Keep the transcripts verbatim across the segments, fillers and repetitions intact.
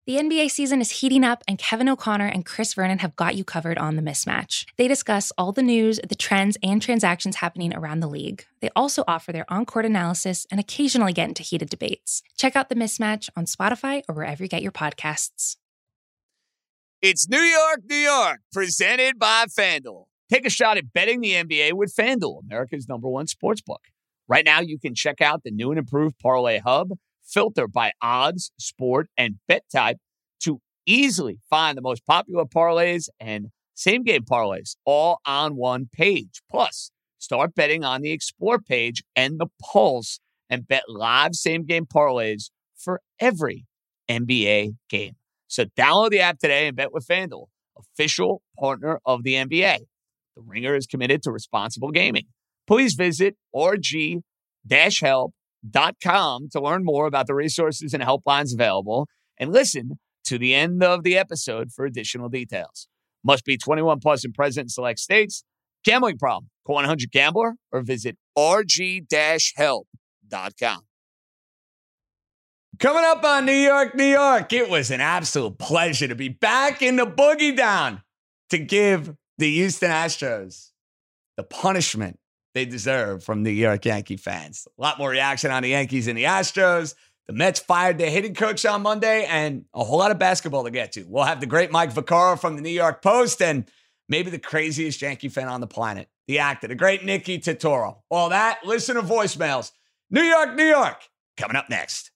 The N B A season is heating up, and Kevin O'Connor and Chris Vernon have got you covered on The Mismatch. They discuss all the news, the trends, and transactions happening around the league. They also offer their on-court analysis and occasionally get into heated debates. Check out The Mismatch on Spotify or wherever you get your podcasts. It's New York, New York, presented by FanDuel. Take a shot at betting the N B A with FanDuel, America's number one sportsbook. Right now, you can check out the new and improved Parlay Hub, filter by odds, sport, and bet type to easily find the most popular parlays and same-game parlays all on one page. Plus, start betting on the Explore page and the Pulse and bet live same-game parlays for every N B A game. So download the app today and bet with FanDuel, official partner of the N B A. The Ringer is committed to responsible gaming. Please visit r g dash help dot com to learn more about the resources and helplines available, and listen to the end of the episode for additional details. Must be twenty-one plus and present in select states. Gambling problem? Call one eight hundred gambler or visit r g dash help dot com. Coming up on New York, New York, it was an absolute pleasure to be back in the Boogie Down to give the Houston Astros the punishment they deserve from New York Yankee fans. A lot more reaction on the Yankees and the Astros. The Mets fired their hitting coach on Monday, and a whole lot of basketball to get to. We'll have the great Mike Vaccaro from the New York Post, and maybe the craziest Yankee fan on the planet, the actor, the great Nicky Totoro. All that, listen to voicemails. New York, New York, coming up next.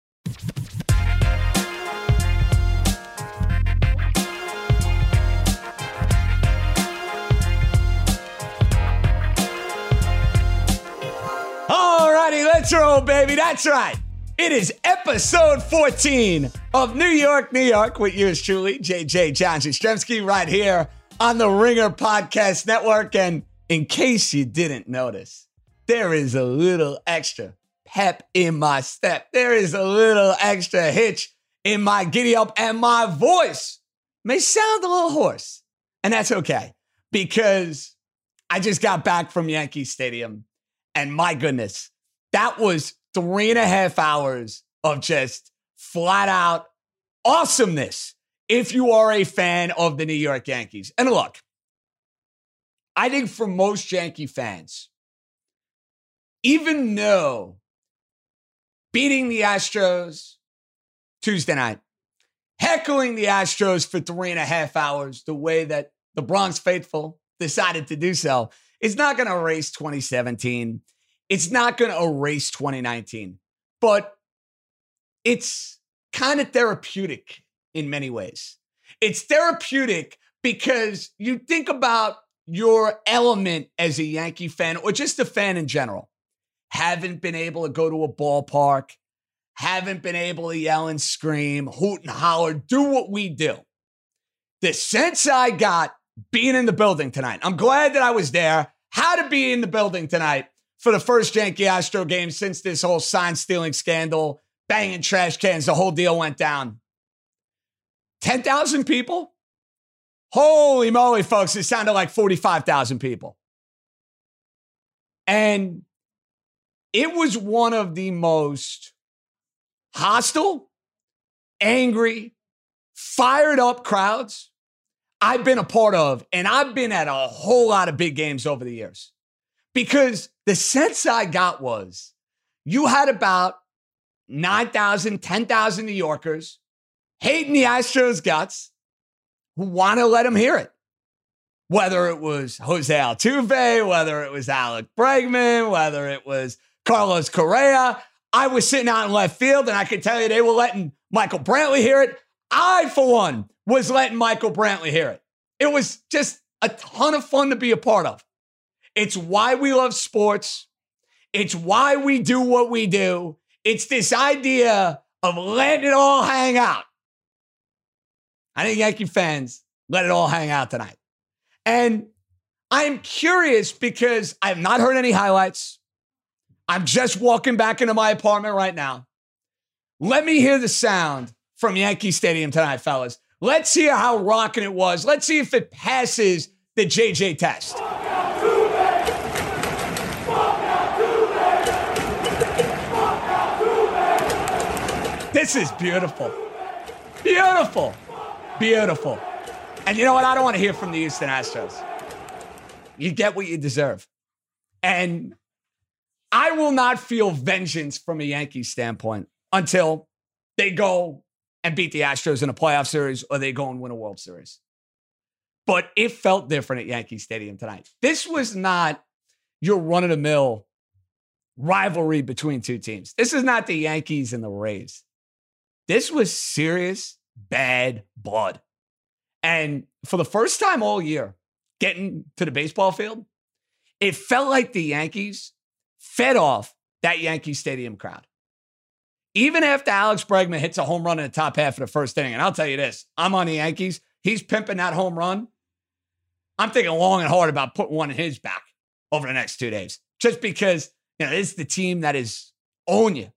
Alrighty, let's roll, baby. That's right. It is episode fourteen of New York, New York with yours truly, J J John Jastrzemski, right here on the Ringer Podcast Network. And in case you didn't notice, there is a little extra pep in my step. There is a little extra hitch in my giddy up, and my voice may sound a little hoarse. And that's okay, because I just got back from Yankee Stadium. And my goodness, that was three and a half hours of just flat out awesomeness if you are a fan of the New York Yankees. And look, I think for most Yankee fans, even though beating the Astros Tuesday night, heckling the Astros for three and a half hours, the way that the Bronx faithful decided to do so, it's not going to erase twenty seventeen. It's not going to erase twenty nineteen. But it's kind of therapeutic in many ways. It's therapeutic because you think about your element as a Yankee fan, or just a fan in general. Haven't been able to go to a ballpark. Haven't been able to yell and scream, hoot and holler, do what we do. The sense I got being in the building tonight, I'm glad that I was there, had to be in the building tonight for the first Yankee Astro game since this whole sign stealing scandal, banging trash cans, the whole deal went down. ten thousand people? Holy moly, folks, it sounded like forty-five thousand people. And it was one of the most hostile, angry, fired up crowds I've been a part of, and I've been at a whole lot of big games over the years. Because the sense I got was you had about nine thousand, ten thousand New Yorkers hating the Astros guts who want to let them hear it. Whether it was Jose Altuve, whether it was Alec Bregman, whether it was Carlos Correa. I was sitting out in left field, and I could tell you they were letting Michael Brantley hear it. I, for one, was letting Michael Brantley hear it. It was just a ton of fun to be a part of. It's why we love sports. It's why we do what we do. It's this idea of letting it all hang out. I think Yankee fans let it all hang out tonight. And I'm curious because I have not heard any highlights. I'm just walking back into my apartment right now. Let me hear the sound from Yankee Stadium tonight, fellas. Let's hear how rocking it was. Let's see if it passes the J J test. This is beautiful. Beautiful. Beautiful. And you know what? I don't want to hear from the Houston Astros. You get what you deserve. And I will not feel vengeance from a Yankees standpoint until they go and beat the Astros in a playoff series or they go and win a World Series. But it felt different at Yankee Stadium tonight. This was not your run-of-the-mill rivalry between two teams. This is not the Yankees and the Rays. This was serious, bad blood. And for the first time all year, getting to the baseball field, it felt like the Yankees fed off that Yankee Stadium crowd. Even after Alex Bregman hits a home run in the top half of the first inning, and I'll tell you this, I'm on the Yankees. He's pimping that home run. I'm thinking long and hard about putting one in his back over the next two days. Just because, you know, this is the team that is own you.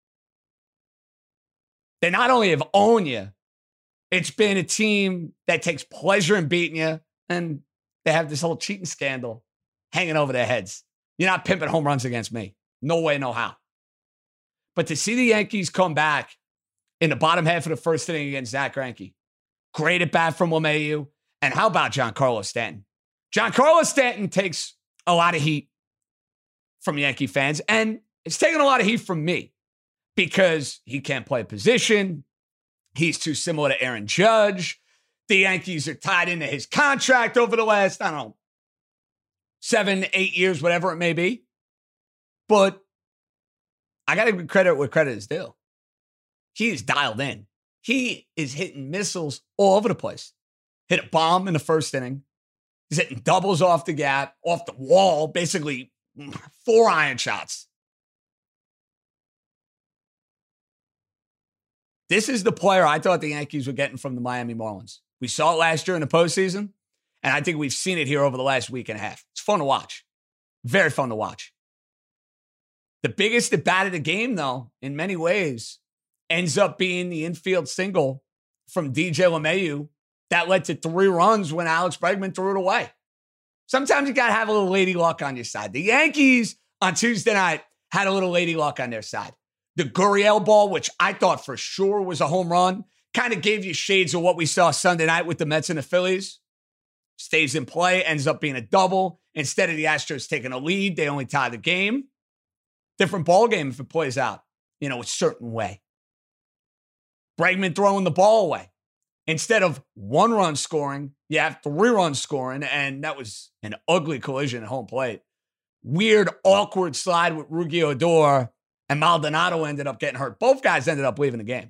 They not only have owned you, it's been a team that takes pleasure in beating you, and they have this whole cheating scandal hanging over their heads. You're not pimping home runs against me. No way, no how. But to see the Yankees come back in the bottom half of the first inning against Zach Greinke, great at bat from LeMahieu, and how about Giancarlo Stanton? Giancarlo Stanton takes a lot of heat from Yankee fans, and it's taking a lot of heat from me because he can't play a position. He's too similar to Aaron Judge. The Yankees are tied into his contract over the last, I don't know, seven, eight years, whatever it may be. But I got to give credit where credit is due. He is dialed in. He is hitting missiles all over the place. Hit a bomb in the first inning. He's hitting doubles off the gap, off the wall, basically four iron shots. This is the player I thought the Yankees were getting from the Miami Marlins. We saw it last year in the postseason, and I think we've seen it here over the last week and a half. It's fun to watch. Very fun to watch. The biggest at bat of the game, though, in many ways, ends up being the infield single from D J LeMahieu that led to three runs when Alex Bregman threw it away. Sometimes you got to have a little lady luck on your side. The Yankees on Tuesday night had a little lady luck on their side. The Gurriel ball, which I thought for sure was a home run, kind of gave you shades of what we saw Sunday night with the Mets and the Phillies. Stays in play, ends up being a double. Instead of the Astros taking a lead, they only tie the game. Different ball game if it plays out, you know, a certain way. Bregman throwing the ball away. Instead of one run scoring, you have three runs scoring, and that was an ugly collision at home plate. Weird, awkward slide with Rugi Odor, and Maldonado ended up getting hurt. Both guys ended up leaving the game.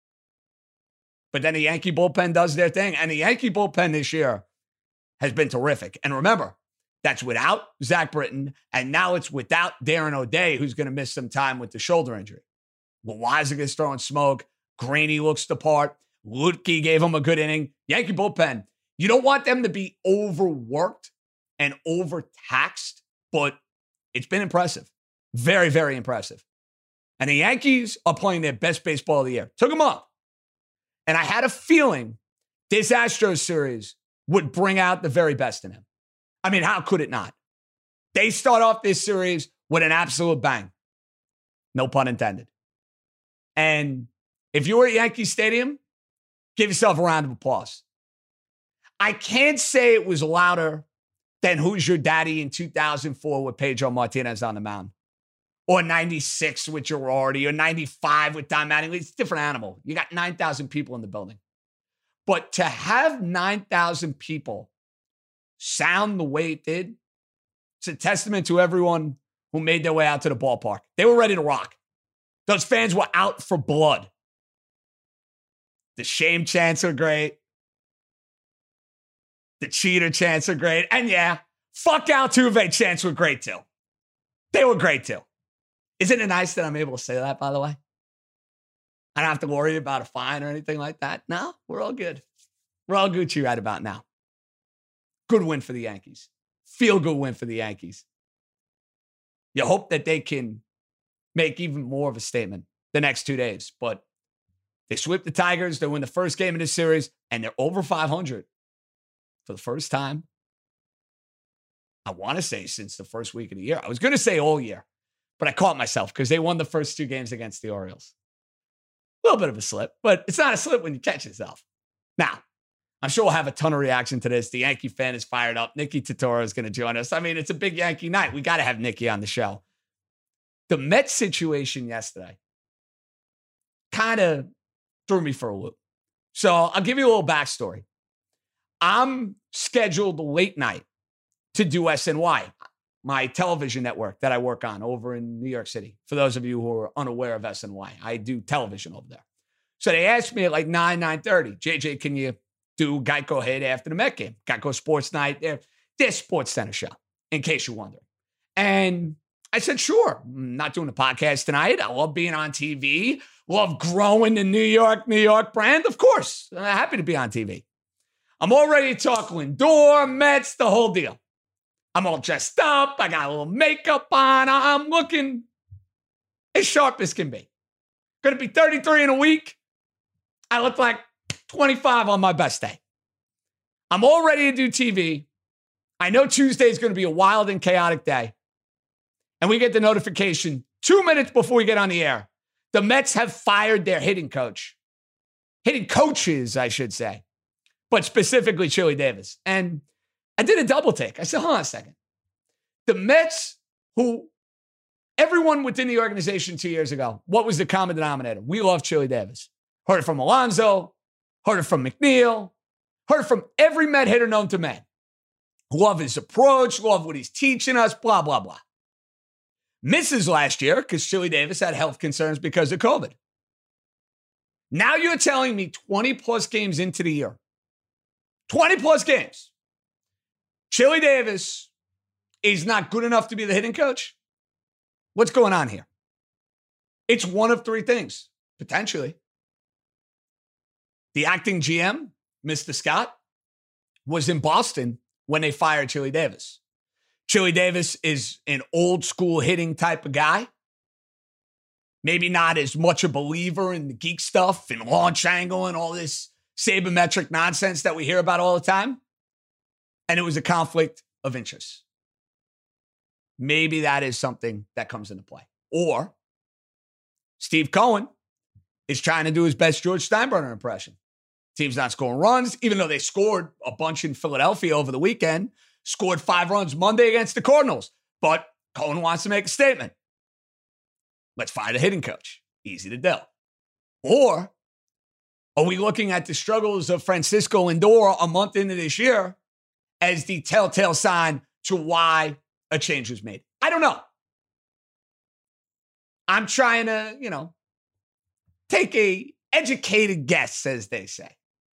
But then the Yankee bullpen does their thing, and the Yankee bullpen this year has been terrific. And remember, that's without Zach Britton, and now it's without Darren O'Day, who's going to miss some time with the shoulder injury. Loaisiga's throwing smoke. Graney looks the part. Lutke gave him a good inning. Yankee bullpen, you don't want them to be overworked and overtaxed, but it's been impressive. Very, very impressive. And the Yankees are playing their best baseball of the year. Took them up. And I had a feeling this Astros series would bring out the very best in him. I mean, how could it not? They start off this series with an absolute bang. No pun intended. And if you were at Yankee Stadium, give yourself a round of applause. I can't say it was louder than Who's Your Daddy in two thousand four with Pedro Martinez on the mound. Or ninety-six with Girardi, or ninety-five with Don Mattingly. It's a different animal. You got nine thousand people in the building. But to have nine thousand people sound the way it did, it's a testament to everyone who made their way out to the ballpark. They were ready to rock. Those fans were out for blood. The shame chants are great. The cheater chants are great. And yeah, fuck Altuve chants were great too. They were great too. Isn't it nice that I'm able to say that, by the way? I don't have to worry about a fine or anything like that. No, we're all good. We're all Gucci right about now. Good win for the Yankees. Feel good win for the Yankees. You hope that they can make even more of a statement the next two days. But they sweep the Tigers. They win the first game of this series, and they're over five hundred for the first time. I want to say since the first week of the year. I was going to say all year, but I caught myself because they won the first two games against the Orioles. A little bit of a slip, but it's not a slip when you catch yourself. Now, I'm sure we'll have a ton of reaction to this. The Yankee fan is fired up. Nicky Totoro is going to join us. I mean, it's a big Yankee night. We got to have Nicky on the show. The Mets situation yesterday kind of threw me for a loop. So I'll give you a little backstory. I'm scheduled late night to do S N Y, my television network that I work on over in New York City. For those of you who are unaware of S N Y, I do television over there. So they asked me at like nine, nine thirty, J J, can you do Geico Hit after the Met game? Geico Sports Night, their, their Sports Center show, in case you're wondering. And I said, sure. I'm not doing a podcast tonight. I love being on T V. Love growing the New York, New York brand. Of course. I'm happy to be on T V. I'm all ready to talk Lindor, Mets, the whole deal. I'm all dressed up. I got a little makeup on. I'm looking as sharp as can be. Going to be thirty-three in a week. I look like twenty-five on my best day. I'm all ready to do T V. I know Tuesday is going to be a wild and chaotic day. And we get the notification two minutes before we get on the air. The Mets have fired their hitting coach. Hitting coaches, I should say. But specifically Chili Davis. And I did a double take. I said, hold on a second. The Mets, who everyone within the organization two years ago, what was the common denominator? We love Chili Davis. Heard it from Alonso. Heard it from McNeil. Heard it from every Met hitter known to man. Love his approach. Love what he's teaching us. Blah, blah, blah. Misses last year because Chili Davis had health concerns because of COVID. Now you're telling me twenty plus games into the year, twenty plus games, Chili Davis is not good enough to be the hitting coach? What's going on here? It's one of three things, potentially. The acting G M, Mister Scott, was in Boston when they fired Chili Davis. Chili Davis is an old school hitting type of guy. Maybe not as much a believer in the geek stuff and launch angle and all this sabermetric nonsense that we hear about all the time. And it was a conflict of interest. Maybe that is something that comes into play. Or Steve Cohen is trying to do his best George Steinbrenner impression. Team's not scoring runs, even though they scored a bunch in Philadelphia over the weekend. Scored five runs Monday against the Cardinals. But Cohen wants to make a statement. Let's fire the hitting coach. Easy to do. Or are we looking at the struggles of Francisco Lindor a month into this year as the telltale sign to why a change was made? I don't know. I'm trying to, you know, take a educated guess, as they say.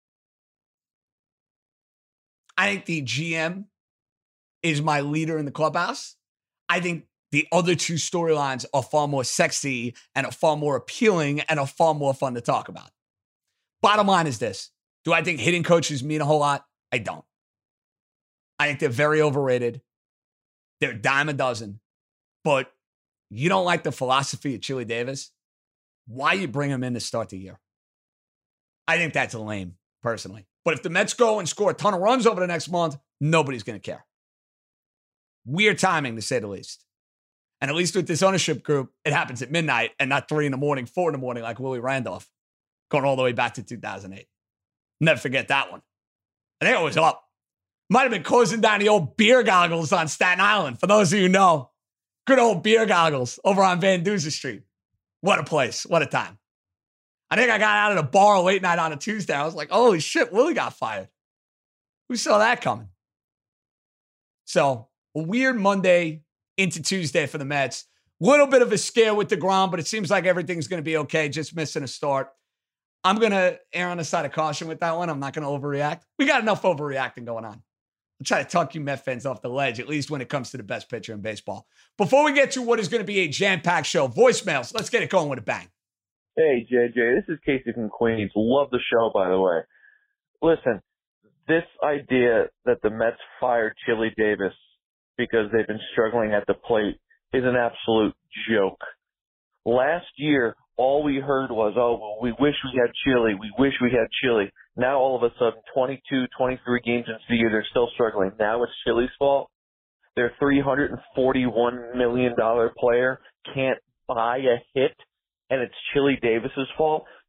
I think the G M is my leader in the clubhouse. I think the other two storylines are far more sexy and are far more appealing and are far more fun to talk about. Bottom line is this. Do I think hitting coaches mean a whole lot? I don't. I think they're very overrated. They're a dime a dozen. But you don't like the philosophy of Chili Davis? Why you bring him in to start the year? I think that's lame, personally. But if the Mets go and score a ton of runs over the next month, nobody's going to care. Weird timing, to say the least. And at least with this ownership group, it happens at midnight and not three in the morning, four in the morning like Willie Randolph, going all the way back to two thousand eight. Never forget that one. I think it was up. Might have been closing down the old beer goggles on Staten Island. For those of you who know, good old beer goggles over on Van Duzer Street. What a place. What a time. I think I got out of the bar late night on a Tuesday. I was like, holy shit, Willie got fired. Who saw that coming? So, a weird Monday into Tuesday for the Mets. Little bit of a scare with DeGrom, but it seems like everything's going to be okay. Just missing a start. I'm going to err on the side of caution with that one. I'm not going to overreact. We got enough overreacting going on. I'll try to talk you Met fans off the ledge, at least when it comes to the best pitcher in baseball. Before we get to what is going to be a jam-packed show, voicemails, let's get it going with a bang. Hey, J J, this is Casey from Queens. Love the show, by the way. Listen, this idea that the Mets fired Chili Davis because they've been struggling at the plate is an absolute joke. Last year, all we heard was, oh, well, we wish we had Chili. We wish we had Chili. Now, all of a sudden, twenty-two, twenty-three games into the year, they're still struggling. Now it's Chili's fault. Their three hundred forty-one million dollars player can't buy a hit, and it's Chili Davis's fault.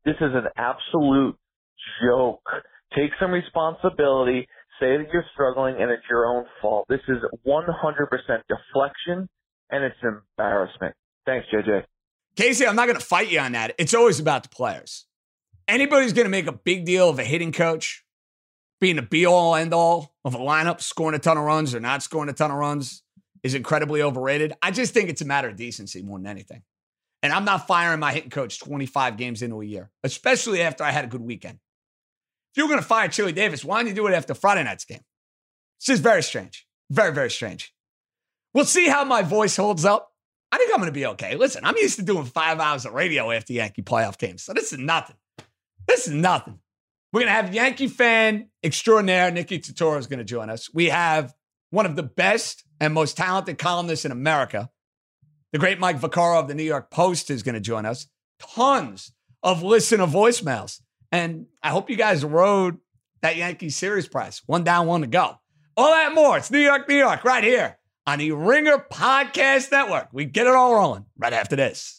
This is an absolute joke. Take some responsibility. Say that you're struggling and it's your own fault. This is one hundred percent deflection, and it's an embarrassment. Thanks, J J. Casey, I'm not going to fight you on that. It's always about the players. Anybody's going to make a big deal of a hitting coach being a be-all, end-all of a lineup, scoring a ton of runs or not scoring a ton of runs is incredibly overrated. I just think it's a matter of decency more than anything. And I'm not firing my hitting coach twenty-five games into a year, especially after I had a good weekend. If you're going to fire Chili Davis, why don't you do it after Friday night's game? It's just very strange. Very, very strange. We'll see how my voice holds up. I think I'm going to be okay. Listen, I'm used to doing five hours of radio after Yankee playoff games, so this is nothing. This is nothing. We're going to have Yankee fan extraordinaire Nicky Turturro is going to join us. We have one of the best and most talented columnists in America, the great Mike Vaccaro of the New York Post, is going to join us. Tons of listener voicemails. And I hope you guys rode that Yankee series prize. One down, one to go. All that more. It's New York, New York, right here on the Ringer Podcast Network. We get it all rolling right after this.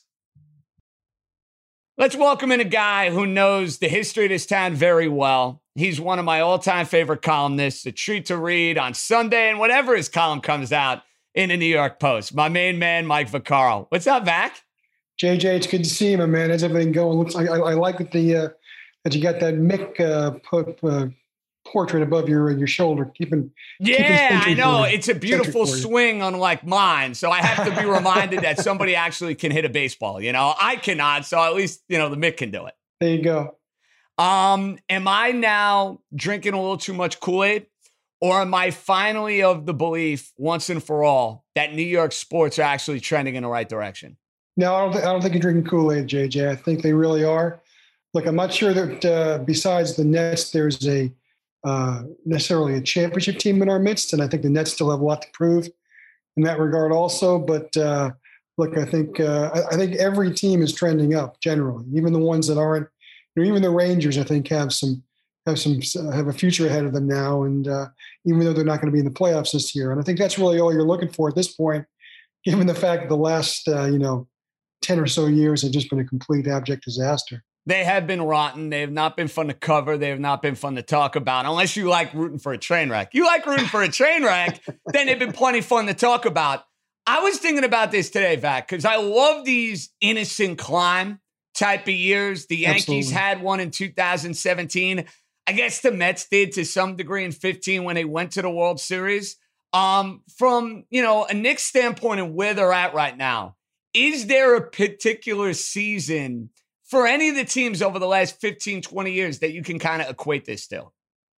Let's welcome in a guy who knows the history of this town very well. He's one of my all-time favorite columnists, a treat to read on Sunday and whenever his column comes out in the New York Post. My main man, Mike Vaccaro. What's up, Vac? J J, it's good to see you, my man. How's everything going? Looks like I, I like that the uh, that you got that Mick uh, po- uh, portrait above your your shoulder, keeping. Yeah, keeping I know. for It's a beautiful swing, unlike mine. So I have to be reminded that somebody actually can hit a baseball. You know, I cannot. So at least, you know, the Mick can do it. There you go. Um, am I now drinking a little too much Kool-Aid? Or am I finally of the belief, once and for all, that New York sports are actually trending in the right direction? No, I don't, th- I don't think you're drinking Kool-Aid, J J. I think they really are. Look, I'm not sure that uh, besides the Nets, there's a uh, necessarily a championship team in our midst, and I think the Nets still have a lot to prove in that regard also. But uh, look, I think uh, I, I think every team is trending up generally, even the ones that aren't. You know, even the Rangers, I think, have some have some have a future ahead of them now, and uh, even though they're not going to be in the playoffs this year, and I think that's really all you're looking for at this point, given the fact that the last uh, you know ten or so years have just been a complete abject disaster. They have been rotten. They have not been fun to cover. They have not been fun to talk about, unless you like rooting for a train wreck. You like rooting for a train wreck, then they've been plenty fun to talk about. I was thinking about this today, Vac, because I love these innocent climb type of years. The Yankees Absolutely. had one in two thousand seventeen. I guess the Mets did to some degree in fifteen when they went to the World Series. Um, from, you know, a Knicks standpoint and where they're at right now, is there a particular season for any of the teams over the last fifteen, twenty years that you can kind of equate this to?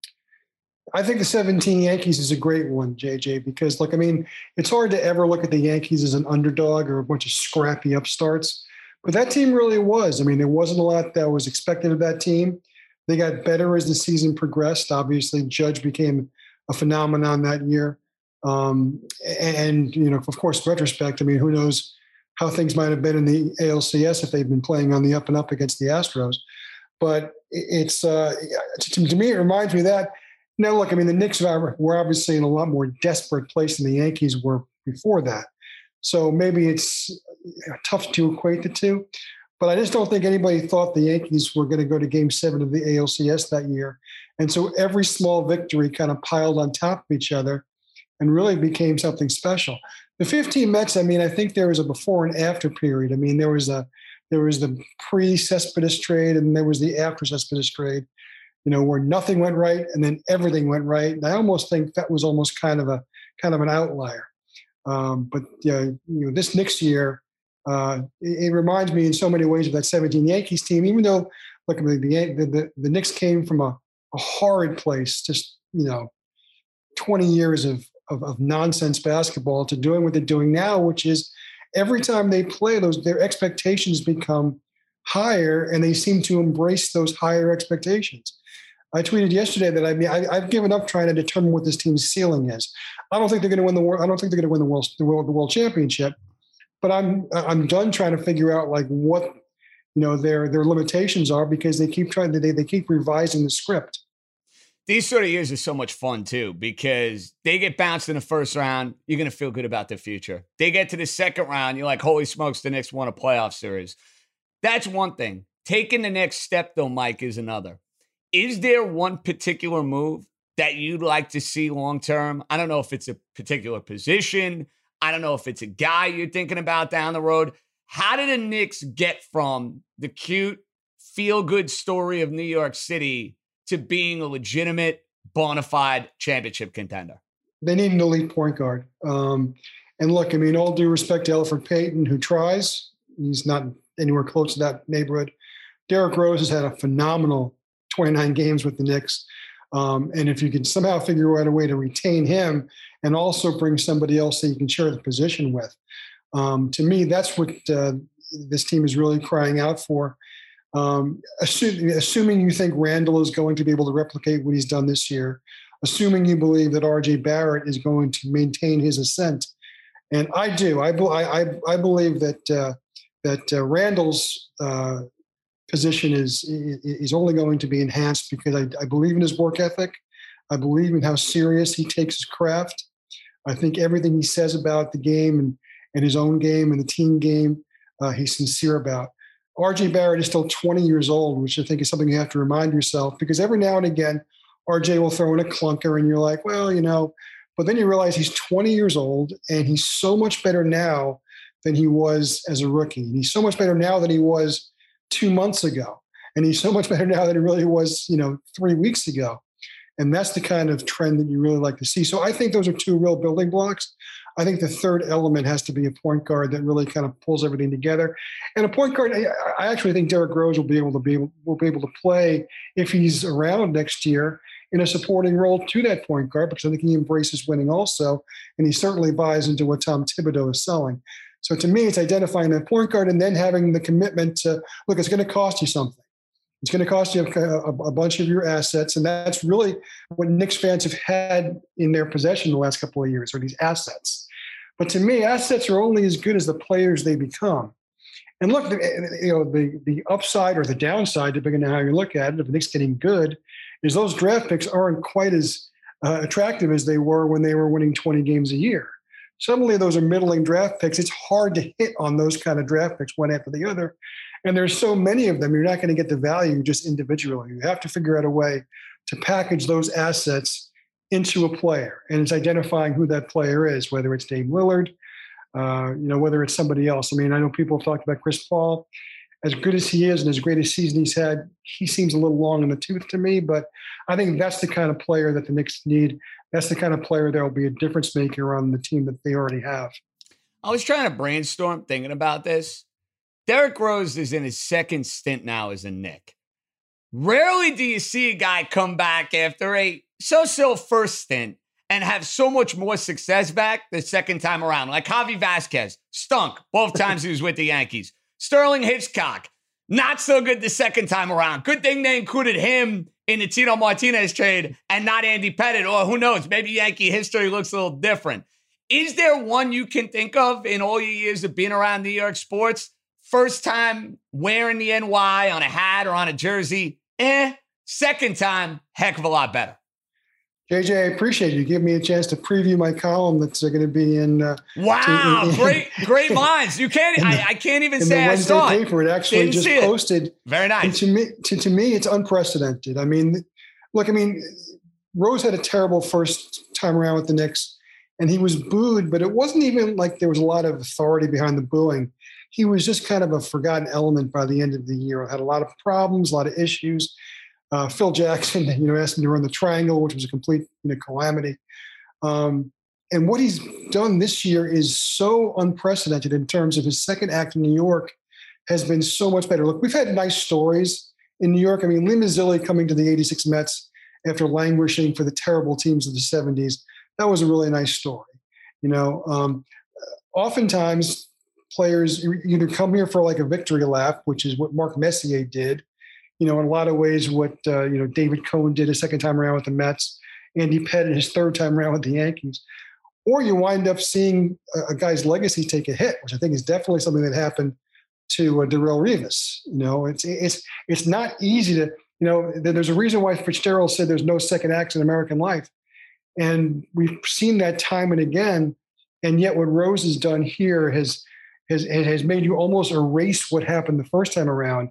I think the seventeen Yankees is a great one, J J, because, look, I mean, it's hard to ever look at the Yankees as an underdog or a bunch of scrappy upstarts. But that team really was. I mean, there wasn't a lot that was expected of that team. They got better as the season progressed. Obviously, Judge became a phenomenon that year. Um, and, and, you know, of course, retrospect, I mean, who knows how things might have been in the A L C S if they'd been playing on the up and up against the Astros. But it's, uh, to, to me, it reminds me of that. Now, look, I mean, the Knicks were obviously in a lot more desperate place than the Yankees were before that. So maybe it's tough to equate the two. But I just don't think anybody thought the Yankees were going to go to game seven of the A L C S that year. And so every small victory kind of piled on top of each other and really became something special. The fifteen Mets, I mean, I think there was a before and after period. I mean, there was a there was the pre-Cespedes trade and there was the after Cespedes trade, you know, where nothing went right and then everything went right. And I almost think that was almost kind of a kind of an outlier. Um, but yeah, you know, this next year, uh, it, it reminds me in so many ways of that seventeen Yankees team. Even though, look, the the the, the Knicks came from a, a horrid place, just you know, twenty years of, of of nonsense basketball to doing what they're doing now, which is every time they play, those their expectations become higher, and they seem to embrace those higher expectations. I tweeted yesterday that I mean I, I've given up trying to determine what this team's ceiling is. I don't think they're going to win the world. I don't think they're going to win the world the world the world championship. But I'm I'm done trying to figure out like what you know their their limitations are because they keep trying to they they keep revising the script. These sort of years are so much fun too because they get bounced in the first round. You're going to feel good about their future. They get to the second round. You're like, holy smokes, the Knicks won a playoff series. That's one thing. Taking the next step, though, Mike, is another. Is there one particular move that you'd like to see long-term? I don't know if it's a particular position. I don't know if it's a guy you're thinking about down the road. How did the Knicks get from the cute, feel-good story of New York City to being a legitimate, bona fide championship contender? They need an elite point guard. Um, and look, I mean, all due respect to Elfrid Payton, who tries. He's not anywhere close to that neighborhood. Derrick Rose has had a phenomenal twenty-nine games with the Knicks. Um, and if you can somehow figure out a way to retain him and also bring somebody else that you can share the position with, um, to me, that's what uh, this team is really crying out for. Um, assuming, assuming you think Randall is going to be able to replicate what he's done this year, assuming you believe that R J Barrett is going to maintain his ascent, and I do, I I I believe that uh, that uh, Randall's uh, position is is only going to be enhanced because I, I believe in his work ethic. I believe in how serious he takes his craft. I think everything he says about the game and, and his own game and the team game, uh, he's sincere about. R J Barrett is still twenty years old, which I think is something you have to remind yourself, because every now and again, R J will throw in a clunker and you're like, well, you know, but then you realize he's twenty years old and he's so much better now than he was as a rookie. And he's so much better now than he was two months ago. And he's so much better now than he really was, you know, three weeks ago. And that's the kind of trend that you really like to see. So I think those are two real building blocks. I think the third element has to be a point guard that really kind of pulls everything together. And a point guard, I actually think Derrick Rose will be able to be able, will be able to play, if he's around next year, in a supporting role to that point guard, because I think he embraces winning also, and he certainly buys into what Tom Thibodeau is selling. So to me, it's identifying that point guard and then having the commitment to, look, it's going to cost you something. It's going to cost you a, a, a bunch of your assets, and that's really what Knicks fans have had in their possession the last couple of years, are these assets. But to me, assets are only as good as the players they become. And look, you know, the the upside or the downside, depending on how you look at it, if the Knicks getting good, is those draft picks aren't quite as uh, attractive as they were when they were winning twenty games a year. Suddenly, those are middling draft picks. It's hard to hit on those kind of draft picks one after the other. And there's so many of them, you're not going to get the value just individually. You have to figure out a way to package those assets into a player. And it's identifying who that player is, whether it's Dame Lillard, uh, you know, whether it's somebody else. I mean, I know people have talked about Chris Paul. As good as he is and as great a season he's had, he seems a little long in the tooth to me. But I think that's the kind of player that the Knicks need. That's the kind of player that will be a difference maker on the team that they already have. I was trying to brainstorm thinking about this. Derrick Rose is in his second stint now as a Knick. Rarely do you see a guy come back after a so-so first stint and have so much more success back the second time around. Like Javi Vasquez, stunk both times he was with the Yankees. Sterling Hitchcock, not so good the second time around. Good thing they included him in the Tino Martinez trade and not Andy Pettitte, or who knows, maybe Yankee history looks a little different. Is there one you can think of in all your years of being around New York sports? First time wearing the N Y on a hat or on a jersey, eh. Second time, heck of a lot better. J J, I appreciate you giving me a chance to preview my column that's going to be in. Uh, wow, in, in, great, great lines. You can't. The, I, I can't even say I Wednesday saw paper, it. It actually Didn't just posted. It. Very nice. And to me, to, to me, it's unprecedented. I mean, look, I mean, Rose had a terrible first time around with the Knicks, and he was booed, but it wasn't even like there was a lot of authority behind the booing. He was just kind of a forgotten element by the end of the year. Had a lot of problems, a lot of issues. Uh, Phil Jackson, you know, asked him to run the triangle, which was a complete, you know, calamity. Um, and what he's done this year is so unprecedented in terms of his second act in New York has been so much better. Look, we've had nice stories in New York. I mean, Lee Mazzilli coming to the eighty-six Mets after languishing for the terrible teams of the seventies. That was a really nice story. You know, um, oftentimes players either come here for like a victory lap, which is what Mark Messier did. You know, in a lot of ways, what, uh, you know, David Cohen did his second time around with the Mets, Andy Pettitte his third time around with the Yankees. Or you wind up seeing a, a guy's legacy take a hit, which I think is definitely something that happened to uh, Darrelle Revis. You know, it's, it's, it's not easy to, you know, there's a reason why Fitzgerald said there's no second acts in American life. And we've seen that time and again. And yet what Rose has done here has, has, has made you almost erase what happened the first time around.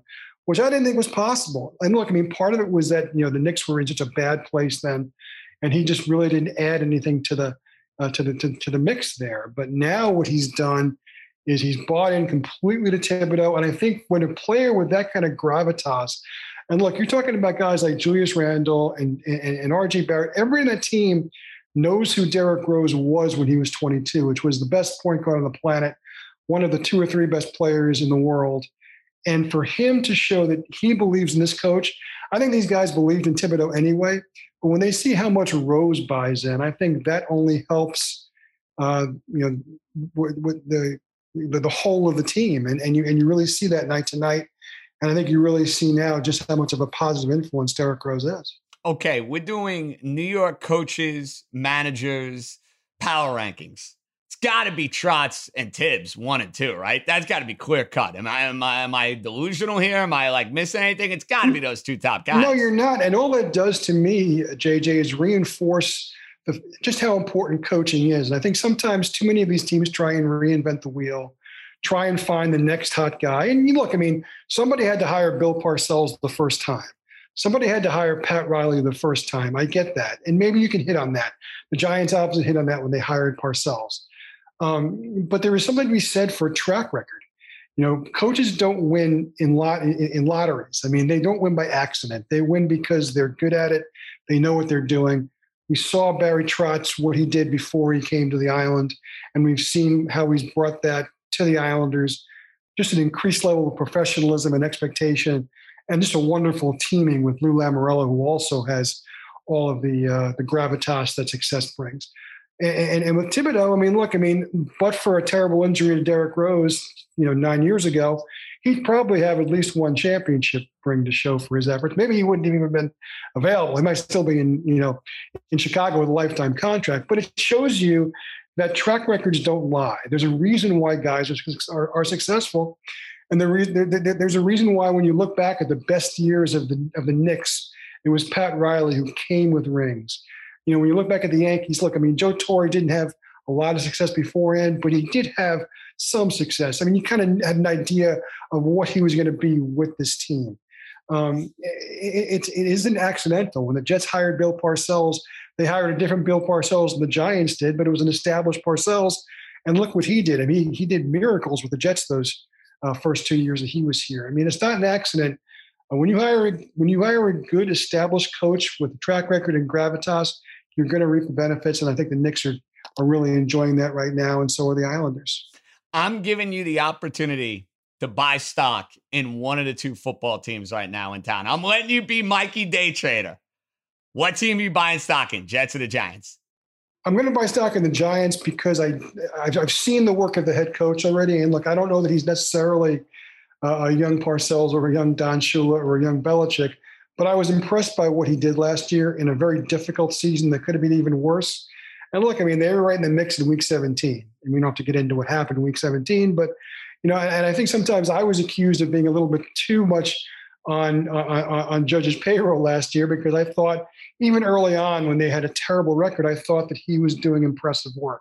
which I didn't think was possible. And look, I mean, part of it was that, you know, the Knicks were in such a bad place then, and he just really didn't add anything to the uh, to the to, to the mix there. But now what he's done is he's bought in completely to Thibodeau. And I think when a player with that kind of gravitas, and look, you're talking about guys like Julius Randle and, and, and R J Barrett, everybody in that team knows who Derrick Rose was when he was twenty-two, which was the best point guard on the planet, one of the two or three best players in the world. And for him to show that he believes in this coach, I think these guys believed in Thibodeau anyway. But when they see how much Rose buys in, I think that only helps, uh, you know, with, with the, the the whole of the team. And and you and you really see that night to night. And I think you really see now just how much of a positive influence Derrick Rose is. Okay, we're doing New York coaches, managers, power rankings. It's got to be Trotz and Tibbs, one and two, right? That's got to be clear cut. Am I, am I am I delusional here? Am I like missing anything? It's got to be those two top guys. No, you're not. And all that does to me, J J, is reinforce the, just how important coaching is. And I think sometimes too many of these teams try and reinvent the wheel, try and find the next hot guy. And you look, I mean, somebody had to hire Bill Parcells the first time. Somebody had to hire Pat Riley the first time. I get that. And maybe you can hit on that. The Giants obviously hit on that when they hired Parcells. Um, but there is something to be said for a track record. You know, coaches don't win in, lot, in, in lotteries. I mean, they don't win by accident. They win because they're good at it. They know what they're doing. We saw Barry Trotz, what he did before he came to the island, and we've seen how he's brought that to the Islanders. Just an increased level of professionalism and expectation, and just a wonderful teaming with Lou Lamoriello, who also has all of the uh, the gravitas that success brings. And, and, and with Thibodeau, I mean, look, I mean, but for a terrible injury to Derrick Rose, you know, nine years ago, he'd probably have at least one championship ring to show for his efforts. Maybe he wouldn't have even been available. He might still be in, you know, in Chicago with a lifetime contract. But it shows you that track records don't lie. There's a reason why guys are, are, are successful. And the re- there, there, there's a reason why when you look back at the best years of the of the Knicks, it was Pat Riley who came with rings. You know, when you look back at the Yankees, look, I mean, Joe Torre didn't have a lot of success beforehand, but he did have some success. I mean, you kind of had an idea of what he was going to be with this team. Um, it, it, it isn't accidental. When the Jets hired Bill Parcells, they hired a different Bill Parcells than the Giants did, but it was an established Parcells. And look what he did. I mean, he did miracles with the Jets those uh, first two years that he was here. I mean, it's not an accident. Uh, when you hire a, when you hire a good established coach with a track record and gravitas, you're going to reap the benefits. And I think the Knicks are, are really enjoying that right now. And so are the Islanders. I'm giving you the opportunity to buy stock in one of the two football teams right now in town. I'm letting you be Mikey Day Trader. What team are you buying stock in, Jets or the Giants? I'm going to buy stock in the Giants because I, I've, I've seen the work of the head coach already. And look, I don't know that he's necessarily uh, a young Parcells or a young Don Shula or a young Belichick, but I was impressed by what he did last year in a very difficult season that could have been even worse. And look, I mean, they were right in the mix in week seventeen. And we don't have to get into what happened in week seventeen, but, you know, and I think sometimes I was accused of being a little bit too much on, on, on Judge's payroll last year, because I thought even early on when they had a terrible record, I thought that he was doing impressive work.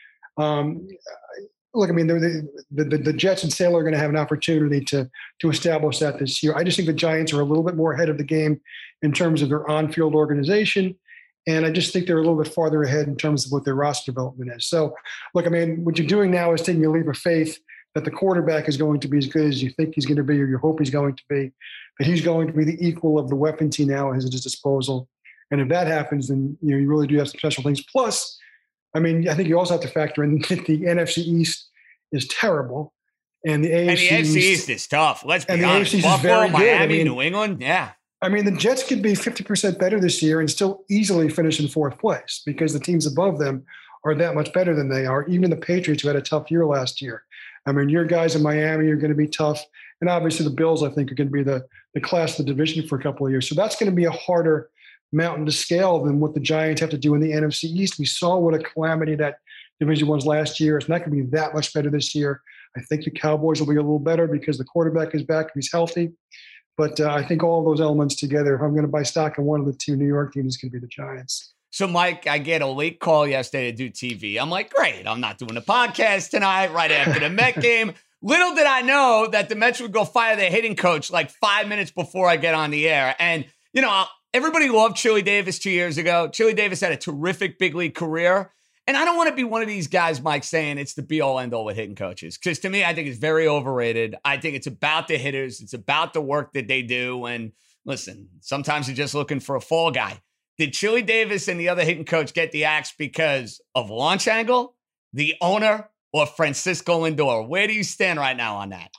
Um, look, I mean, the, the, the, the Jets and Sailor are going to have an opportunity to, to establish that this year. I just think the Giants are a little bit more ahead of the game in terms of their on-field organization. And I just think they're a little bit farther ahead in terms of what their roster development is. So, look, I mean, what you're doing now is taking a leap of faith that the quarterback is going to be as good as you think he's going to be, or you hope he's going to be, that he's going to be the equal of the weapons he now has at his disposal. And if that happens, then you know you really do have some special things. Plus, I mean, I think you also have to factor in that the N F C East is terrible, and the A F C, and the A F C East is tough. Let's be honest. Buffalo, Miami, I mean, New England, yeah. I mean, the Jets could be fifty percent better this year and still easily finish in fourth place because the teams above them are that much better than they are. Even the Patriots, who had a tough year last year. I mean, your guys in Miami are going to be tough. And obviously the Bills, I think, are going to be the, the class of the division for a couple of years. So that's going to be a harder mountain to scale than what the Giants have to do in the N F C East. We saw what a calamity that division was last year. It's not going to be that much better this year. I think the Cowboys will be a little better because the quarterback is back. He's healthy. But uh, I think all of those elements together, if I'm going to buy stock in one of the two New York teams, it's going to be the Giants. So, Mike, I get a late call yesterday to do T V. I'm like, great. I'm not doing a podcast tonight right after the Met game. Little did I know that the Mets would go fire their hitting coach like five minutes before I get on the air. And, you know, everybody loved Chili Davis two years ago. Chili Davis had a terrific big league career. And I don't want to be one of these guys, Mike, saying it's the be-all, end-all with hitting coaches. Because to me, I think it's very overrated. I think it's about the hitters. It's about the work that they do. And listen, sometimes you're just looking for a fall guy. Did Chili Davis and the other hitting coach get the axe because of launch angle, the owner, or Francisco Lindor? Where do you stand right now on that?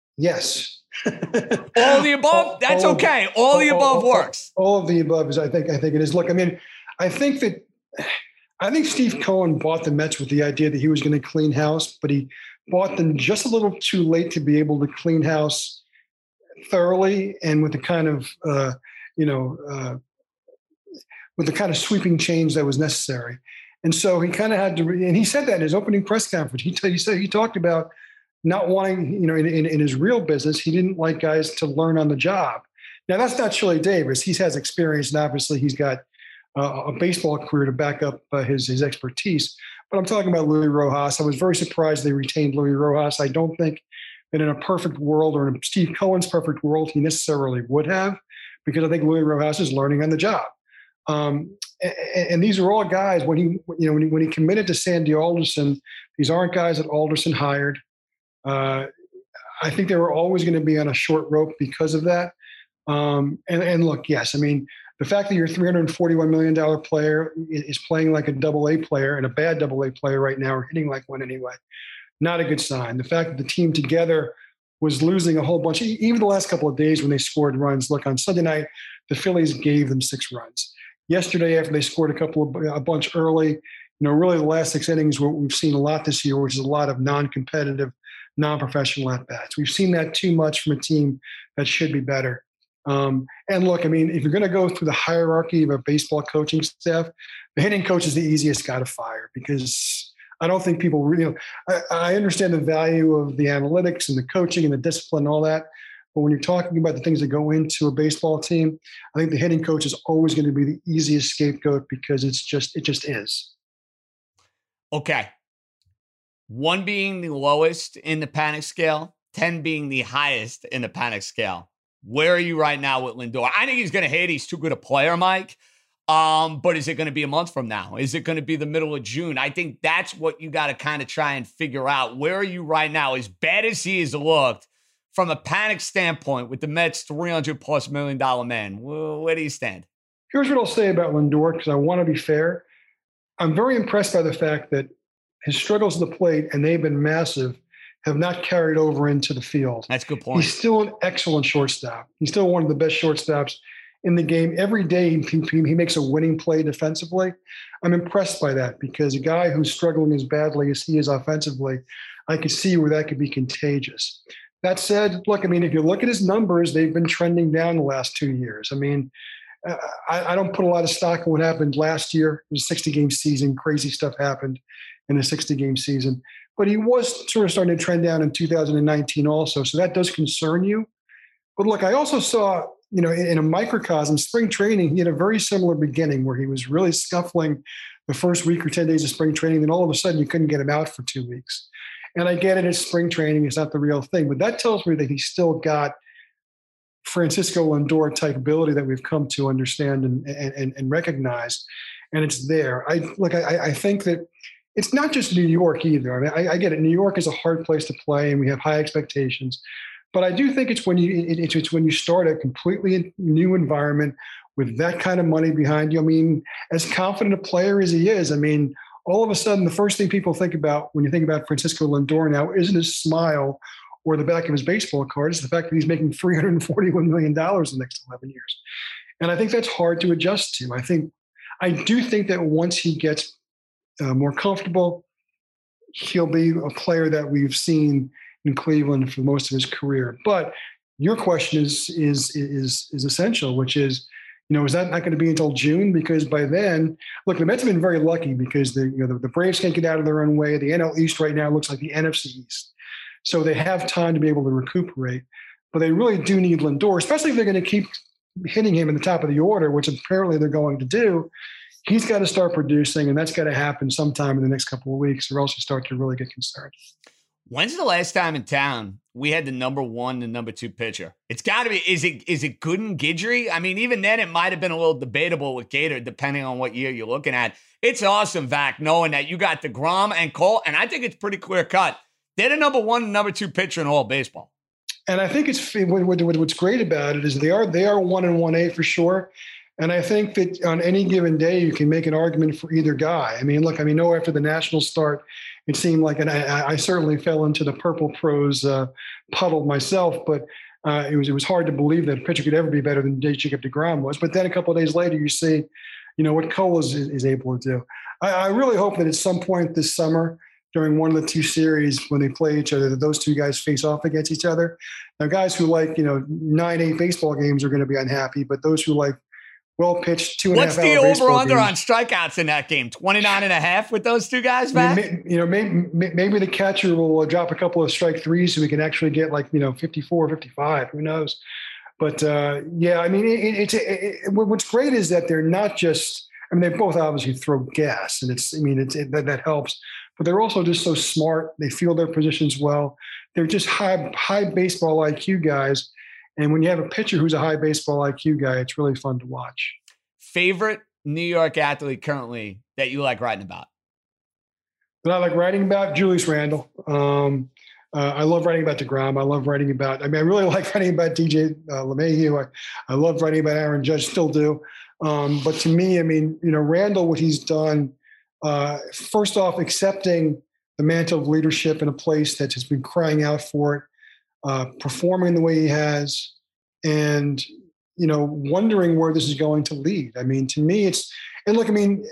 Yes. All of the above? All, That's all, okay. All, all the above all, works. All of the above is, I think, I think it is. Look, I mean, I think that, I think Steve Cohen bought the Mets with the idea that he was going to clean house, but he bought them just a little too late to be able to clean house thoroughly and with the kind of, uh, you know, uh, with the kind of sweeping change that was necessary. And so he kind of had to, re- and he said that in his opening press conference. He, t- he said he talked about not wanting, you know, in, in, in his real business, he didn't like guys to learn on the job. Now that's not Chili Davis. He has experience, and obviously he's got uh, a baseball career to back up uh, his his expertise. But I'm talking about Luis Rojas. I was very surprised they retained Luis Rojas. I don't think that in a perfect world or in Steve Cohen's perfect world, he necessarily would have, because I think Luis Rojas is learning on the job. Um, and, and these are all guys when he, you know, when he, when he committed to Sandy Alderson, these aren't guys that Alderson hired. Uh, I think they were always going to be on a short rope because of that. Um, and, and look, yes, I mean, the fact that your three hundred forty-one million dollars player is playing like a double A player and a bad double A player right now, or hitting like one anyway, not a good sign. The fact that the team together was losing a whole bunch, even the last couple of days when they scored runs. Look, on Sunday night, the Phillies gave them six runs. Yesterday, after they scored a couple of a bunch early, you know, really the last six innings, what we've seen a lot this year, which is a lot of non-competitive, non-professional at-bats. We've seen that too much from a team that should be better. Um, and look, I mean, if you're going to go through the hierarchy of a baseball coaching staff, the hitting coach is the easiest guy to fire, because I don't think people really, you know, I, I understand the value of the analytics and the coaching and the discipline and all that. But when you're talking about the things that go into a baseball team, I think the hitting coach is always going to be the easiest scapegoat, because it's just, it just is. Okay. One being the lowest in the panic scale, ten being the highest in the panic scale. Where are you right now with Lindor? I think he's going to hit. He's too good a player, Mike. Um, but is it going to be a month from now? Is it going to be the middle of June? I think that's what you got to kind of try and figure out. Where are you right now? As bad as he has looked, from a panic standpoint, with the Mets' three hundred plus million dollar man, where do you stand? Here's what I'll say about Lindor, because I want to be fair. I'm very impressed by the fact that his struggles at the plate, and they've been massive, have not carried over into the field. That's a good point. He's still an excellent shortstop. He's still one of the best shortstops in the game. Every day he, he makes a winning play defensively. I'm impressed by that, because a guy who's struggling as badly as he is offensively, I could see where that could be contagious. That said, look, I mean, if you look at his numbers, they've been trending down the last two years. I mean, I, I don't put a lot of stock in what happened last year. It was a sixty-game season. Crazy stuff happened in a sixty-game season. But he was sort of starting to trend down in two thousand nineteen also. So that does concern you. But look, I also saw, you know, in a microcosm, spring training, he had a very similar beginning where he was really scuffling the first week or ten days of spring training. Then all of a sudden you couldn't get him out for two weeks. And I get it, it's spring training. It's not the real thing. But that tells me that he's still got Francisco Lindor type ability that we've come to understand and, and, and recognize. And it's there. I look, I, I think that it's not just New York either. I mean, I, I get it. New York is a hard place to play, and we have high expectations. But I do think it's when you it, it's when you start a completely new environment with that kind of money behind you. I mean, as confident a player as he is, I mean, all of a sudden, the first thing people think about when you think about Francisco Lindor now isn't his smile or the back of his baseball card. It's the fact that he's making three hundred forty-one million dollars in the next eleven years. And I think that's hard to adjust to. I think I do think that once he gets Uh, more comfortable, he'll be a player that we've seen in Cleveland for most of his career. But your question is is is is essential, which is, you know, is that not going to be until June? Because by then, look, the Mets have been very lucky, because the you know the, the Braves can't get out of their own way. The N L East right now looks like the N F C East, so they have time to be able to recuperate. But they really do need Lindor, especially if they're going to keep hitting him in the top of the order, which apparently they're going to do. He's got to start producing, and that's got to happen sometime in the next couple of weeks, or else you start to really get concerned. When's the last time in town we had the number one and number two pitcher? It's got to be. Is it is it Gooden Guidry? I mean, even then it might have been a little debatable with Gator, depending on what year you're looking at. It's awesome, Vac, knowing that you got DeGrom and Cole, and I think it's pretty clear cut. They're the number one and number two pitcher in all baseball. And I think it's what's great about it is they are they are one and one A for sure. And I think that on any given day, you can make an argument for either guy. I mean, look, I mean, no, after the Nationals start, it seemed like, and I, I certainly fell into the Purple Pros uh, puddle myself, but uh, it was it was hard to believe that a pitcher could ever be better than Jacob deGrom was. But then a couple of days later, you see, you know, what Cole is, is able to do. I, I really hope that at some point this summer, during one of the two series when they play each other, that those two guys face off against each other. Now, guys who like, you know, nine, eight baseball games are going to be unhappy, but those who like well pitched two and What's a half hour What's the over under games, on strikeouts in that game? twenty-nine and a half with those two guys back? I mean, you know, maybe, maybe the catcher will drop a couple of strike threes so we can actually get like, you know, fifty-four, fifty-five, who knows? But uh, yeah, I mean, it, it's it, it, what's great is that they're not just, I mean, they both obviously throw gas and it's, I mean, it's, it, that, that helps, but they're also just so smart. They feel their positions well. They're just high, high baseball I Q guys. And when you have a pitcher who's a high baseball I Q guy, it's really fun to watch. Favorite New York athlete currently that you like writing about? That I like writing about? Julius Randle. Um, uh, I love writing about DeGrom. I love writing about, I mean, I really like writing about D J uh, LeMahieu. I, I love writing about Aaron Judge, still do. Um, but to me, I mean, you know, Randle, what he's done, uh, first off, accepting the mantle of leadership in a place that has been crying out for it, uh, performing the way he has, and, you know, wondering where this is going to lead. I mean, to me, it's, and look, I mean,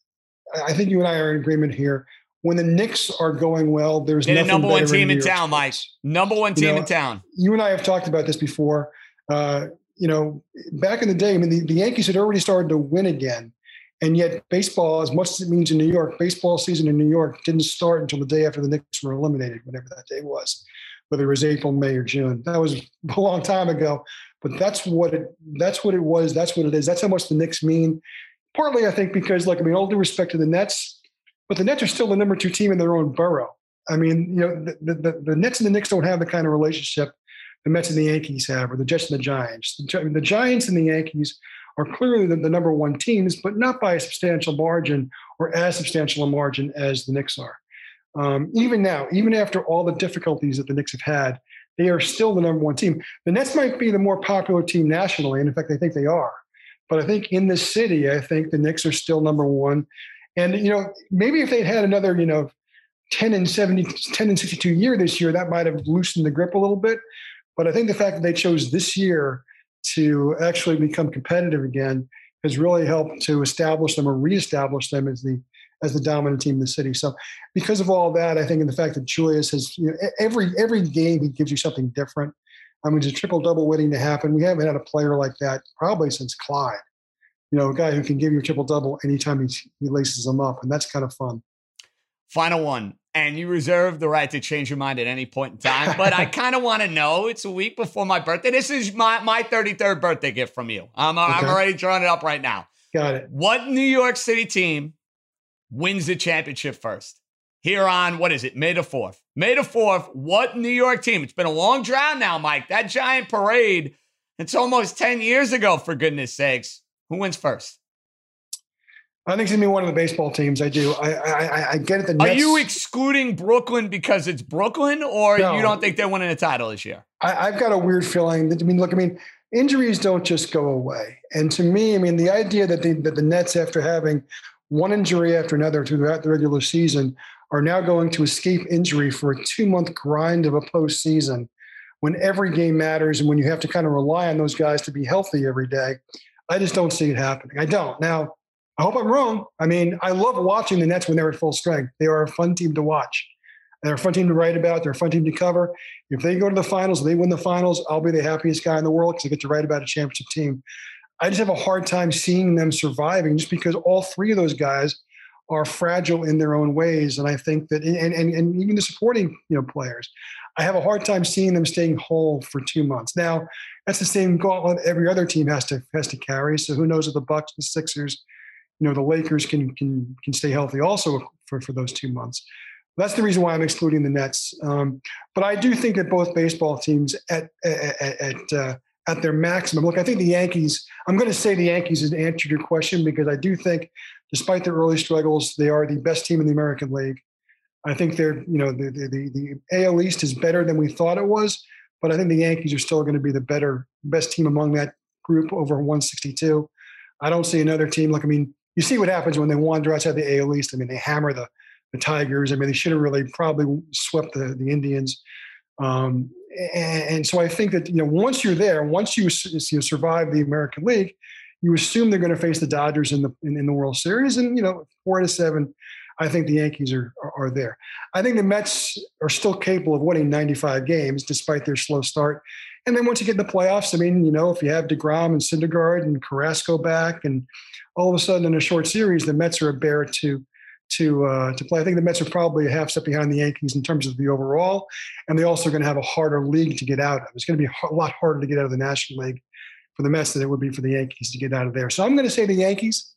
I think you and I are in agreement here. When the Knicks are going well, there's They're nothing the number one better team in New York town, Mike. sports. Number one team You know, in town. You and I have talked about this before. Uh, you know, back in the day, I mean, the, the Yankees had already started to win again. And yet baseball, as much as it means in New York, baseball season in New York didn't start until the day after the Knicks were eliminated, whatever that day was, whether it was April, May, or June. That was a long time ago. But that's what it that's what it was. That's what it is. That's how much the Knicks mean. Partly, I think, because, like, I mean, all due respect to the Nets, but the Nets are still the number two team in their own borough. I mean, you know, the, the, the Nets and the Knicks don't have the kind of relationship the Mets and the Yankees have, or the Jets and the Giants. The, I mean, the Giants and the Yankees are clearly the, the number one teams, but not by a substantial margin or as substantial a margin as the Knicks are. Um, even now, even after all the difficulties that the Knicks have had, they are still the number one team. The Nets might be the more popular team nationally, and in fact, I think they are. But I think in this city, I think the Knicks are still number one. And, you know, maybe if they'd had another, you know, ten and seventy, ten and sixty-two year this year, that might have loosened the grip a little bit. But I think the fact that they chose this year to actually become competitive again has really helped to establish them or reestablish them as the as the dominant team in the city. So because of all that, I think, and the fact that Julius has, you know, every every game he gives you something different. I mean, it's a triple-double waiting to happen. We haven't had a player like that probably since Clyde. You know, a guy who can give you a triple-double anytime he, he laces them up, and that's kind of fun. Final one, and you reserve the right to change your mind at any point in time, but I kind of want to know, it's a week before my birthday. This is my, my thirty-third birthday gift from you. I'm, okay. I'm already drawing it up right now. Got it. What New York City team wins the championship first? Here on, what is it, May the fourth. May the fourth, what New York team? It's been a long drought now, Mike. That giant parade, it's almost ten years ago, for goodness sakes. Who wins first? I think it's going to be one of the baseball teams. I do. I I, I get it. The Nets. Are you excluding Brooklyn because it's Brooklyn, or No. you don't think they're winning a title this year? I, I've got a weird feeling that, I mean, look, I mean, injuries don't just go away. And to me, I mean, the idea that the, that the Nets, after having one injury after another throughout the regular season, are now going to escape injury for a two-month grind of a postseason when every game matters and when you have to kind of rely on those guys to be healthy every day. I just don't see it happening. I don't. Now, I hope I'm wrong. I mean, I love watching the Nets when they're at full strength. They are a fun team to watch. They're a fun team to write about. They're a fun team to cover. If they go to the finals, they win the finals, I'll be the happiest guy in the world because I get to write about a championship team. I just have a hard time seeing them surviving just because all three of those guys are fragile in their own ways. And I think that, and, and, and even the supporting, you know, players, I have a hard time seeing them staying whole for two months. Now, that's the same gauntlet every other team has to has to carry. So who knows if the Bucks, the Sixers, you know, the Lakers can can can stay healthy also for, for those two months. That's the reason why I'm excluding the Nets. Um, but I do think that both baseball teams at at at, uh, at their maximum. Look, I think the Yankees. I'm going to say the Yankees has answered your question because I do think, despite their early struggles, they are the best team in the American League. I think they're, you know, the the the, the A L East is better than we thought it was, but I think the Yankees are still going to be the better, best team among that group over one sixty-two. I don't see another team. Like, I mean, you see what happens when they wander outside the A L East. I mean, they hammer the the Tigers. I mean, they should have really probably swept the, the Indians. Um, and, and so I think that, you know, once you're there, once you, you survive the American League, you assume they're going to face the Dodgers in the in, in the World Series. And, you know, four to seven, I think the Yankees are, are are there. I think the Mets are still capable of winning ninety-five games despite their slow start. And then once you get in the playoffs, I mean, you know, if you have DeGrom and Syndergaard and Carrasco back, and all of a sudden in a short series, the Mets are a bear to to uh, to play. I think the Mets are probably a half step behind the Yankees in terms of the overall, and they also going to have a harder league to get out of. It's going to be a lot harder to get out of the National League for the Mets than it would be for the Yankees to get out of there. So I'm going to say the Yankees.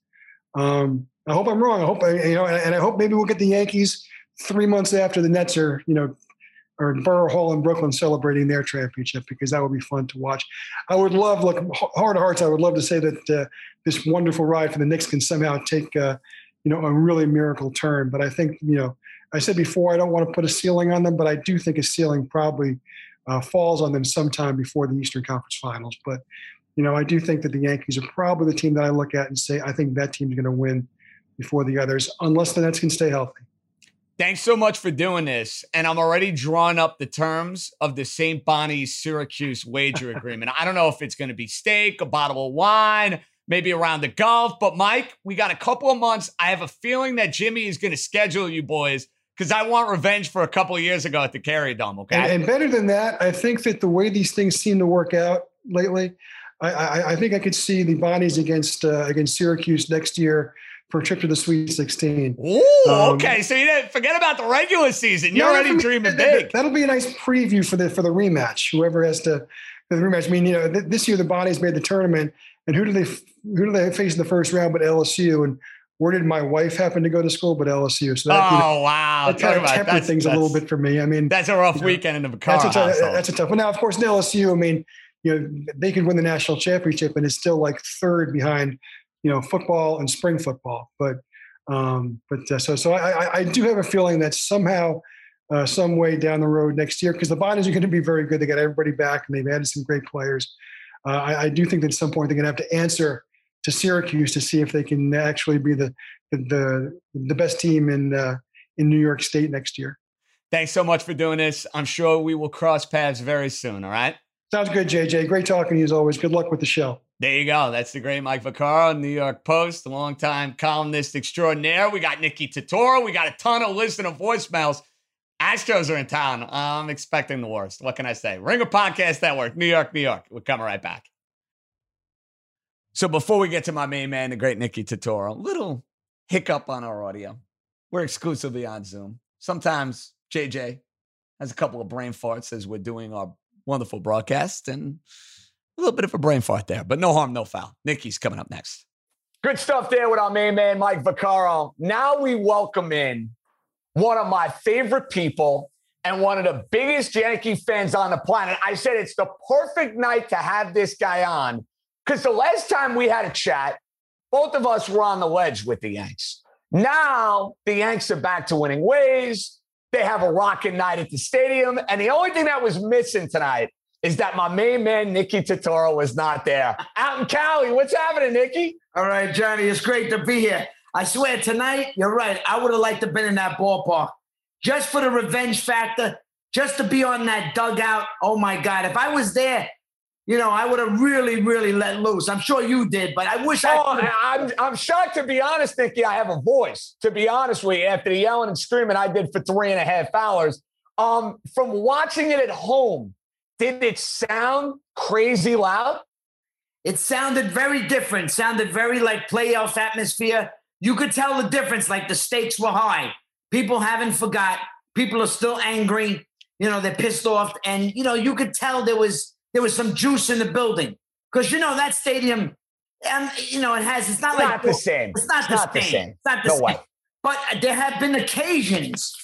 Um, I hope I'm wrong. I hope, you know, and I hope maybe we'll get the Yankees three months after the Nets are, you know, are in Borough Hall in Brooklyn celebrating their championship, because that would be fun to watch. I would love, look, heart of hearts, I would love to say that uh, this wonderful ride for the Knicks can somehow take, uh, you know, a really miracle turn. But I think, you know, I said before, I don't want to put a ceiling on them, but I do think a ceiling probably uh, falls on them sometime before the Eastern Conference Finals. But, you know, I do think that the Yankees are probably the team that I look at and say, I think that team's going to win before the others, unless the Nets can stay healthy. Thanks so much for doing this. And I'm already drawing up the terms of the Saint Bonnie's Syracuse wager agreement. I don't know if it's going to be steak, a bottle of wine, maybe around the golf. But, Mike, we got a couple of months. I have a feeling that Jimmy is going to schedule you boys because I want revenge for a couple of years ago at the Carrier Dome, okay? And, and better than that, I think that the way these things seem to work out lately, I, I, I think I could see the Bonnies against uh, against Syracuse next year for a trip to the Sweet sixteen. Ooh, um, okay. So you didn't forget about the regular season. You're no, already dreaming big. That'll be a nice preview for the for the rematch. Whoever has to the rematch. I mean, you know, th- this year the Bonnies made the tournament, and who do they who do they face in the first round but L S U? And where did my wife happen to go to school but L S U? So that, oh you know, wow, that kind of tempered things a little bit for me. I mean, that's a rough you know, weekend in the car. That's a, tough, that's a tough one. Now, of course, in L S U, I mean, you know, they could win the national championship and it's still like third behind, you know, football and spring football. But um, but uh, so so I, I do have a feeling that somehow, uh, some way down the road next year, because the Bonnies are going to be very good. They got everybody back and they've added some great players. Uh, I, I do think that at some point they're going to have to answer to Syracuse to see if they can actually be the the the best team in uh, in New York State next year. Thanks so much for doing this. I'm sure we will cross paths very soon. All right. Sounds good, J J. Great talking to you as always. Good luck with the show. There you go. That's the great Mike Vaccaro, New York Post, a longtime columnist extraordinaire. We got Nikki Totoro. We got a ton of listener voicemails. Astros are in town. I'm expecting the worst. What can I say? Ringer Podcast Network, New York, New York. We're coming right back. So before we get to my main man, the great Nikki Totoro, a little hiccup on our audio. We're exclusively on Zoom. Sometimes J J has a couple of brain farts as we're doing our wonderful broadcast, and a little bit of a brain fart there, but no harm, no foul. Nikki's coming up next. Good stuff there with our main man, Mike Vaccaro. Now we welcome in one of my favorite people and one of the biggest Yankee fans on the planet. I said it's the perfect night to have this guy on because the last time we had a chat, both of us were on the ledge with the Yanks. Now the Yanks are back to winning ways. They have a rocking night at the stadium. And the only thing that was missing tonight is that my main man, Nikki Totoro, was not there. Out in Cali, what's happening, Nikki? All right, Johnny, it's great to be here. I swear, tonight, you're right. I would have liked to have been in that ballpark just for the revenge factor, just to be on that dugout. Oh, my God. If I was there, you know, I would have really, really let loose. I'm sure you did, but I wish I oh, I'm, I'm shocked, to be honest, Nikki, I have a voice, to be honest with you, after the yelling and screaming I did for three and a half hours. Um, from watching it at home, did it sound crazy loud? It sounded very different. Sounded very like playoff atmosphere. You could tell the difference, like the stakes were high. People haven't forgot. People are still angry. You know, they're pissed off. And, you know, you could tell there was there was some juice in the building. Because, you know, that stadium, and you know, it has, it's not it's like. Not the same. It's not, it's the, not same. the same. It's not the no same. Way. But there have been occasions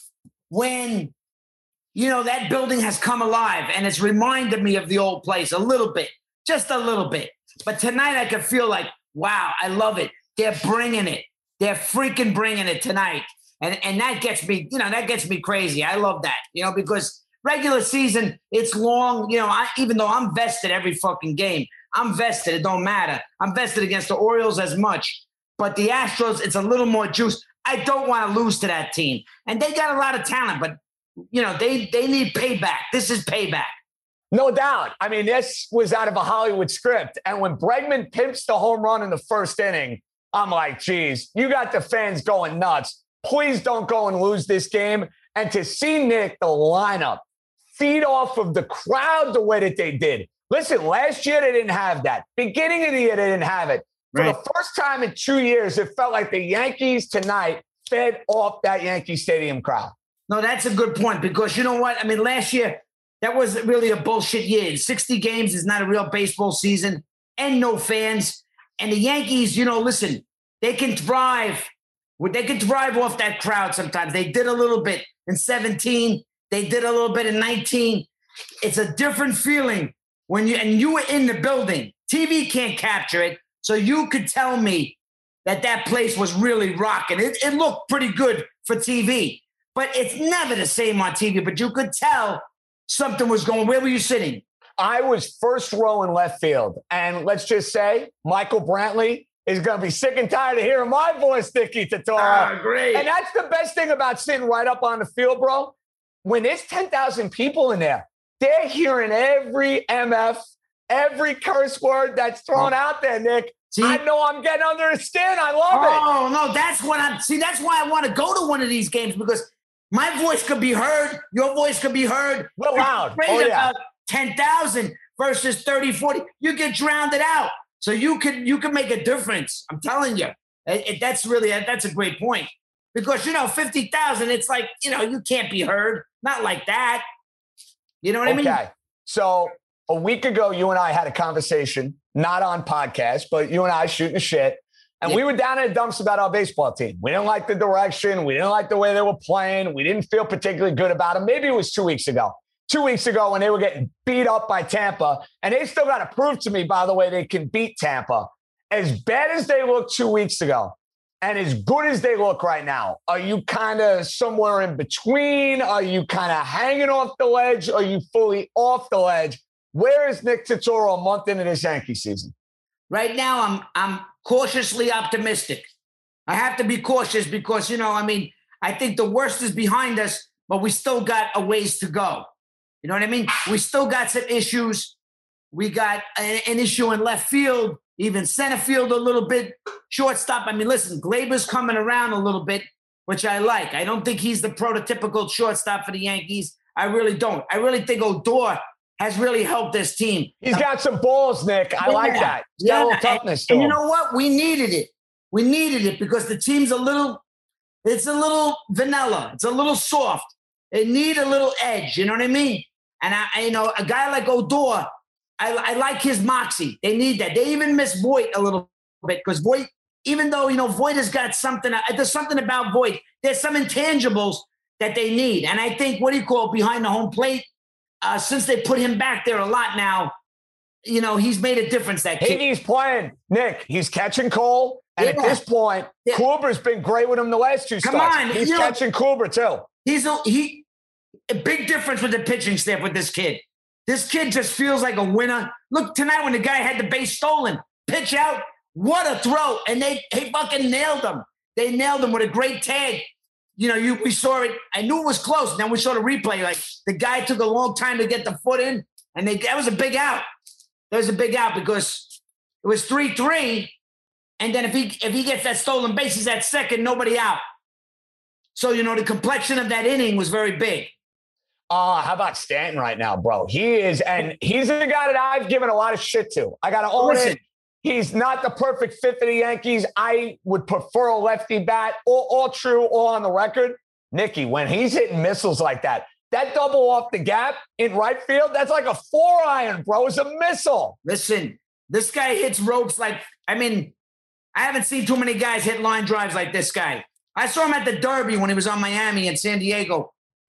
when, you know, that building has come alive and it's reminded me of the old place a little bit, just a little bit. But tonight I could feel like, wow, I love it. They're bringing it. They're freaking bringing it tonight. And and that gets me, you know, that gets me crazy. I love that, you know, because regular season, it's long. You know, I, even though I'm vested every fucking game, I'm vested. It don't matter. I'm vested against the Orioles as much. But the Astros, it's a little more juice. I don't want to lose to that team. And they got a lot of talent, but, you know, they they need payback. This is payback. No doubt. I mean, this was out of a Hollywood script. And when Bregman pimps the home run in the first inning, I'm like, geez, you got the fans going nuts. Please don't go and lose this game. And to see Nick, the lineup, feed off of the crowd the way that they did. Listen, last year they didn't have that. Beginning of the year, they didn't have it. For right. the first time in two years, it felt like the Yankees tonight fed off that Yankee Stadium crowd. No, that's a good point because you know what? I mean, last year, that was really a bullshit year. sixty games is not a real baseball season and no fans. And the Yankees, you know, listen, they can thrive. They can thrive off that crowd sometimes. They did a little bit in seventeen. They did a little bit in nineteen. It's a different feeling when you, and you were in the building. T V can't capture it. So you could tell me that that place was really rocking. It, it looked pretty good for T V, but it's never the same on T V. But you could tell something was going. Where were you sitting? I was first row in left field. And let's just say Michael Brantley is going to be sick and tired of hearing my voice, Nicky Totoro. Ah, great. And that's the best thing about sitting right up on the field, bro. When there's ten thousand people in there, they're hearing every M F, every curse word that's thrown oh. out there, Nick. See? I know I'm getting under the skin. I love oh, it. Oh, no, that's what I'm – see, that's why I want to go to one of these games because my voice could be heard. Your voice could be heard. We're loud. Oh, yeah. About ten thousand versus thirty, forty. You get drowned out. So you can you can make a difference. I'm telling you. It, it, that's really – that's a great point. Because, you know, fifty thousand, it's like, you know, you can't be heard. Not like that. You know what okay. I mean? So a week ago, you and I had a conversation, not on podcast, but you and I shooting the shit. And yeah. we were down in the dumps about our baseball team. We didn't like the direction. We didn't like the way they were playing. We didn't feel particularly good about them. Maybe it was two weeks ago. Two weeks ago when they were getting beat up by Tampa. And they still got to prove to me, by the way, they can beat Tampa. As bad as they looked two weeks ago, and as good as they look right now, are you kind of somewhere in between? Are you kind of hanging off the ledge? Are you fully off the ledge? Where is Nick Totoro a month into this Yankee season? Right now, I'm I'm cautiously optimistic. I have to be cautious because, you know, I mean, I think the worst is behind us, but we still got a ways to go. You know what I mean? We still got some issues. We got an, an issue in left field, even center field a little bit, shortstop. I mean, listen, Glaber's coming around a little bit, which I like. I don't think he's the prototypical shortstop for the Yankees. I really don't. I really think Odor has really helped this team. He's got some balls, Nick. I yeah. like that. He's yeah. got a little toughness to and, him. And you know what? We needed it. We needed it because the team's a little, it's a little vanilla. It's a little soft. They need a little edge. You know what I mean? And, I, I you know, a guy like Odor, I, I like his moxie. They need that. They even miss Voit a little bit because Voit, even though, you know, Voit has got something, there's something about Voit. There's some intangibles that they need. And I think, what do you call it, behind the home plate, uh, since they put him back there a lot now, you know, he's made a difference, that kid. He's playing. Nick, he's catching Cole. And yeah. at this point, yeah. Kluber's been great with him the last two Come starts. on. He's you catching know, Kluber, too. He's a, he, a big difference with the pitching staff with this kid. This kid just feels like a winner. Look, tonight when the guy had the base stolen, pitch out, what a throw. And they, they fucking nailed him. They nailed him with a great tag. You know, you we saw it. I knew it was close. Then we saw the replay. Like, the guy took a long time to get the foot in, and they that was a big out. That was a big out because it was three three, and then if he if he gets that stolen base, he's at second, nobody out. So, you know, the complexion of that inning was very big. Uh, how about Stanton right now, bro? He is, and he's the guy that I've given a lot of shit to. I got to own Listen. it. He's not the perfect fit for the Yankees. I would prefer a lefty bat. All, all true, all on the record. Nicky, when he's hitting missiles like that, that double off the gap in right field, that's like a four iron, bro. It's a missile. Listen, this guy hits ropes like, I mean, I haven't seen too many guys hit line drives like this guy. I saw him at the Derby when he was on Miami and San Diego.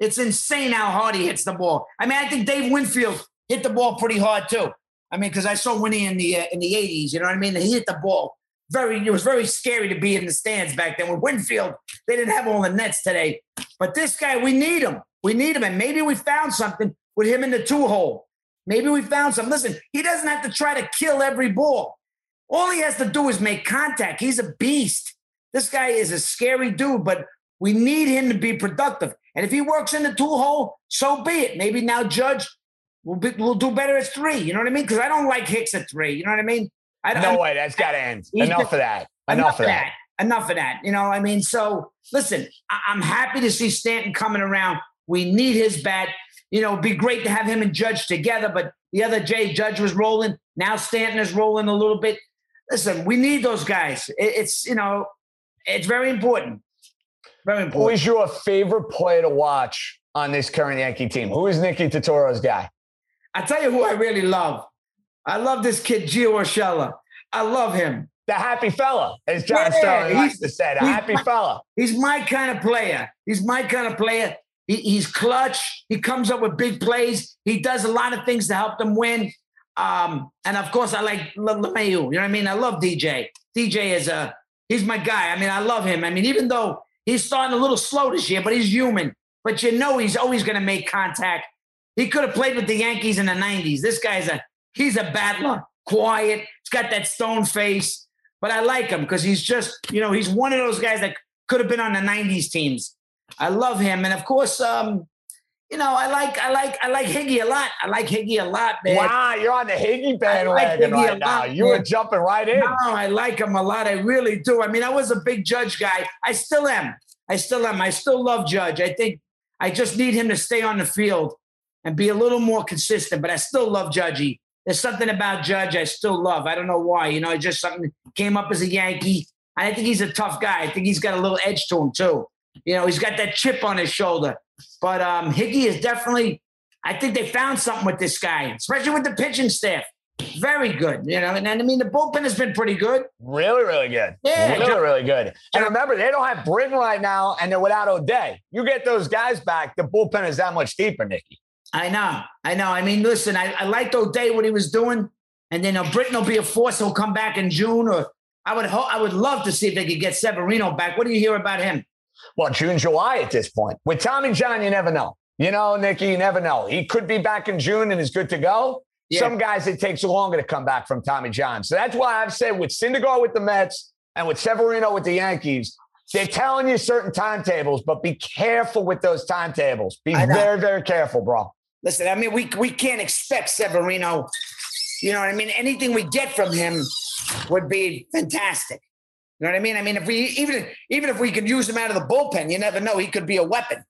It's insane how hard he hits the ball. I mean, I think Dave Winfield hit the ball pretty hard too. I mean, because I saw Winnie in the uh, in the eighties. You know what I mean? He hit the ball very. It was very scary to be in the stands back then. With Winfield, they didn't have all the nets today. But this guy, we need him. We need him, and maybe we found something with him in the two hole. Maybe we found some. Listen, he doesn't have to try to kill every ball. All he has to do is make contact. He's a beast. This guy is a scary dude, but we need him to be productive. And if he works in the two hole, so be it. Maybe now Judge will be, will do better at three. You know what I mean? Because I don't like Hicks at three. You know what I mean? I don't, no way. That's got to end. Enough just, of that. Enough, enough of that. that. Enough of that. You know, I mean, so listen, I, I'm happy to see Stanton coming around. We need his bat. You know, it'd be great to have him and Judge together, but the other Jay, Judge was rolling. Now Stanton is rolling a little bit. Listen, we need those guys. It, it's, you know, it's very important. Very important. Who is your favorite player to watch on this current Yankee team? Who is Nicky Turturro's guy? I tell you who I really love. I love this kid, Gio Urshela. I love him. The happy fella, as John yeah, Sterling likes to say, the happy my, fella. He's my kind of player. He's my kind of player. He, he's clutch. He comes up with big plays. He does a lot of things to help them win. Um, and, of course, I like LeMahieu. You know what I mean? I love D J. D J is a – he's my guy. I mean, I love him. I mean, even though he's starting a little slow this year, but he's human. But you know he's always going to make contact. He could have played with the Yankees in the nineties. This guy's a – he's a battler, quiet. He's got that stone face. But I like him because he's just – you know, he's one of those guys that could have been on the nineties teams. I love him. And, of course, um, you know, I like I like, I like Higgy a lot. I like Higgy a lot, man. Wow, you're on the Higgy bandwagon like right now. Lot, you man. were jumping right in. No, I like him a lot. I really do. I mean, I was a big Judge guy. I still am. I still am. I still love Judge. I think I just need him to stay on the field and be a little more consistent. But I still love Judgy. There's something about Judge I still love. I don't know why. You know, it's just something that came up as a Yankee. And I think he's a tough guy. I think he's got a little edge to him, too. You know, he's got that chip on his shoulder. But um, Higgy is definitely – I think they found something with this guy, especially with the pitching staff. Very good, you know. And, and I mean, the bullpen has been pretty good. Really, really good. Yeah. Really, really good. And remember, they don't have Britton right now, and they're without O'Day. You get those guys back, the bullpen is that much deeper, Nicky. I know. I know. I mean, listen, I, I liked O'Day, what he was doing. And then uh, Britton will be a force. He'll come back in June. Or I would ho- I would love to see if they could get Severino back. What do you hear about him? Well, June, July at this point. With Tommy John, you never know. You know, Nicky, you never know. He could be back in June and is good to go. Yeah. Some guys, it takes longer to come back from Tommy John. So that's why I've said with Syndergaard with the Mets and with Severino with the Yankees, they're telling you certain timetables, but be careful with those timetables. Be very, very careful, bro. Listen, I mean, we we can't expect Severino. You know what I mean? Anything we get from him would be fantastic. You know what I mean? I mean, if we even even if we could use him out of the bullpen, you never know. He could be a weapon.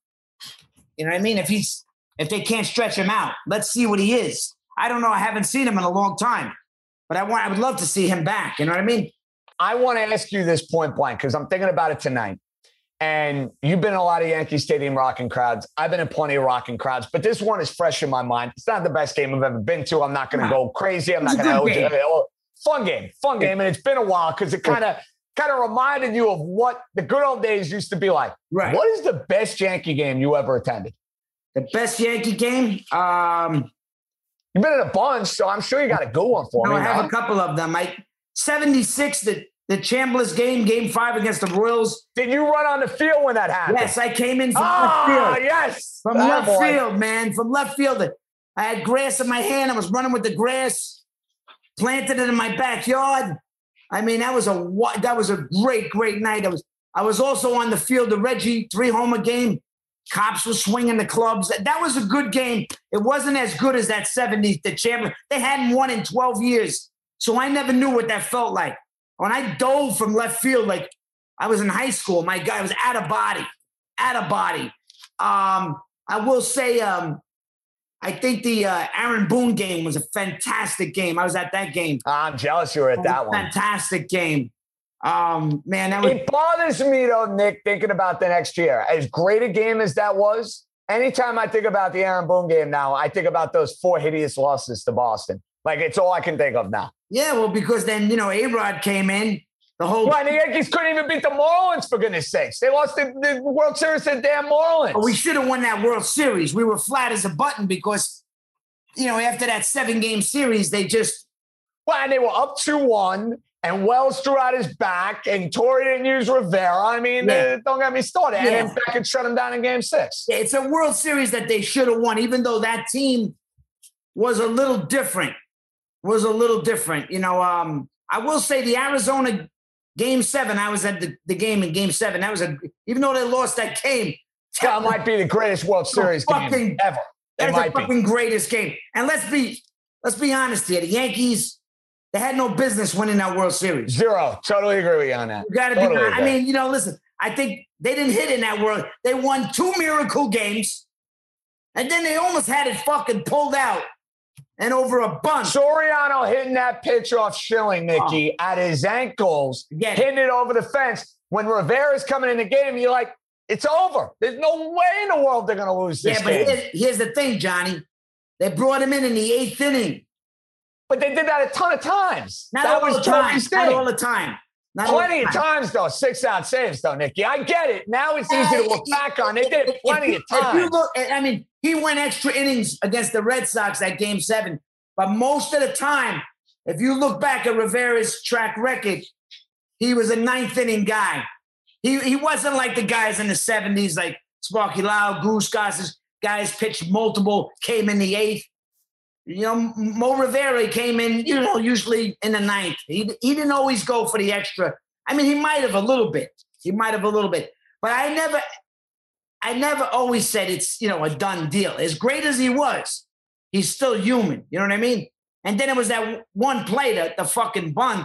You know what I mean? If he's if they can't stretch him out, let's see what he is. I don't know. I haven't seen him in a long time, but I want. I would love to see him back. You know what I mean? I want to ask you this point blank because I'm thinking about it tonight. And you've been in a lot of Yankee Stadium rocking crowds. I've been in plenty of rocking crowds, but this one is fresh in my mind. It's not the best game I've ever been to. I'm not going to go crazy. I'm not going to. Fun game, fun game, and it's been a while because it kind of. kind of reminded you of what the good old days used to be like. Right. What is the best Yankee game you ever attended? The best Yankee game? Um, You've been in a bunch, so I'm sure you got a good one for no, me. I have man. a couple of them. I seventy-six, the, the Chambliss game, game five against the Royals. Did you run on the field when that happened? Yes, I came in from ah, left field. yes. From that left boy. field, man. From left field. I had grass in my hand. I was running with the grass, planted it in my backyard. I mean, that was a that was a great, great night. I was I was also on the field, the Reggie three-homer game. Cops were swinging the clubs. That was a good game. It wasn't as good as that seventies, the champion. They hadn't won in twelve years, so I never knew what that felt like. When I dove from left field, like I was in high school, my guy was out of body, out of body. Um, I will say um, I think the uh, Aaron Boone game was a fantastic game. I was at that game. I'm jealous you were at that one. Fantastic game. Um, man, that was. It bothers me, though, Nick, thinking about the next year. As great a game as that was, anytime I think about the Aaron Boone game now, I think about those four hideous losses to Boston. Like, it's all I can think of now. Yeah, well, because then, you know, A-Rod came in, The whole Well, the Yankees couldn't even beat the Marlins, for goodness sakes. They lost the, the World Series to the damn Marlins. we should have won that World Series. We were flat as a button because, you know, after that seven-game series, they just Well, and they were up two one, and Wells threw out his back, and Torrey didn't use Rivera. I mean, Yeah. they, don't get me started. And Yeah. then Beckett shut him down in game six. it's a World Series that they should have won, even though that team was a little different. Was a little different. You know, um, I will say the Arizona game seven, I was at the, the game in game seven. That was a, even though they lost that game, That might be the greatest World Series game fucking- ever. It that's might the be. fucking greatest game. And let's be, let's be honest here. The Yankees, they had no business winning that World Series. Zero. Totally agree with you on that. You got to Totally be. I agree. mean, you know, listen. I think they didn't hit in that world. They won two miracle games, and then they almost had it fucking pulled out and over a bunt. Soriano hitting that pitch off Schilling, Mickey, Oh. at his ankles, Again. hitting it over the fence. When Rivera's coming in the game, you're like, it's over. There's no way in the world they're going to lose this yeah, but game. here's, here's the thing, Johnny. They brought him in in the eighth inning. But they did that a ton of times. Not that all was the time. Torrey's Not thing. all the time. Not all Plenty the of time. times, though. Six out saves, though, Nicky. I get it. Now it's easy to look back on. They did it plenty of If you times. look, I mean, he went extra innings against the Red Sox at game seven. But most of the time, if you look back at Rivera's track record, he was a ninth inning guy. He he wasn't like the guys in the seventies, like Sparky Lau, Goose Gossage, guys pitched multiple, came in the eighth. You know, Mo Rivera came in, you know, usually in the ninth. He, he didn't always go for the extra. I mean, he might have a little bit. He might have a little bit. But I never, I never always said it's, you know, a done deal. As great as he was, he's still human. You know what I mean? And then it was that one play, the, the fucking bunt.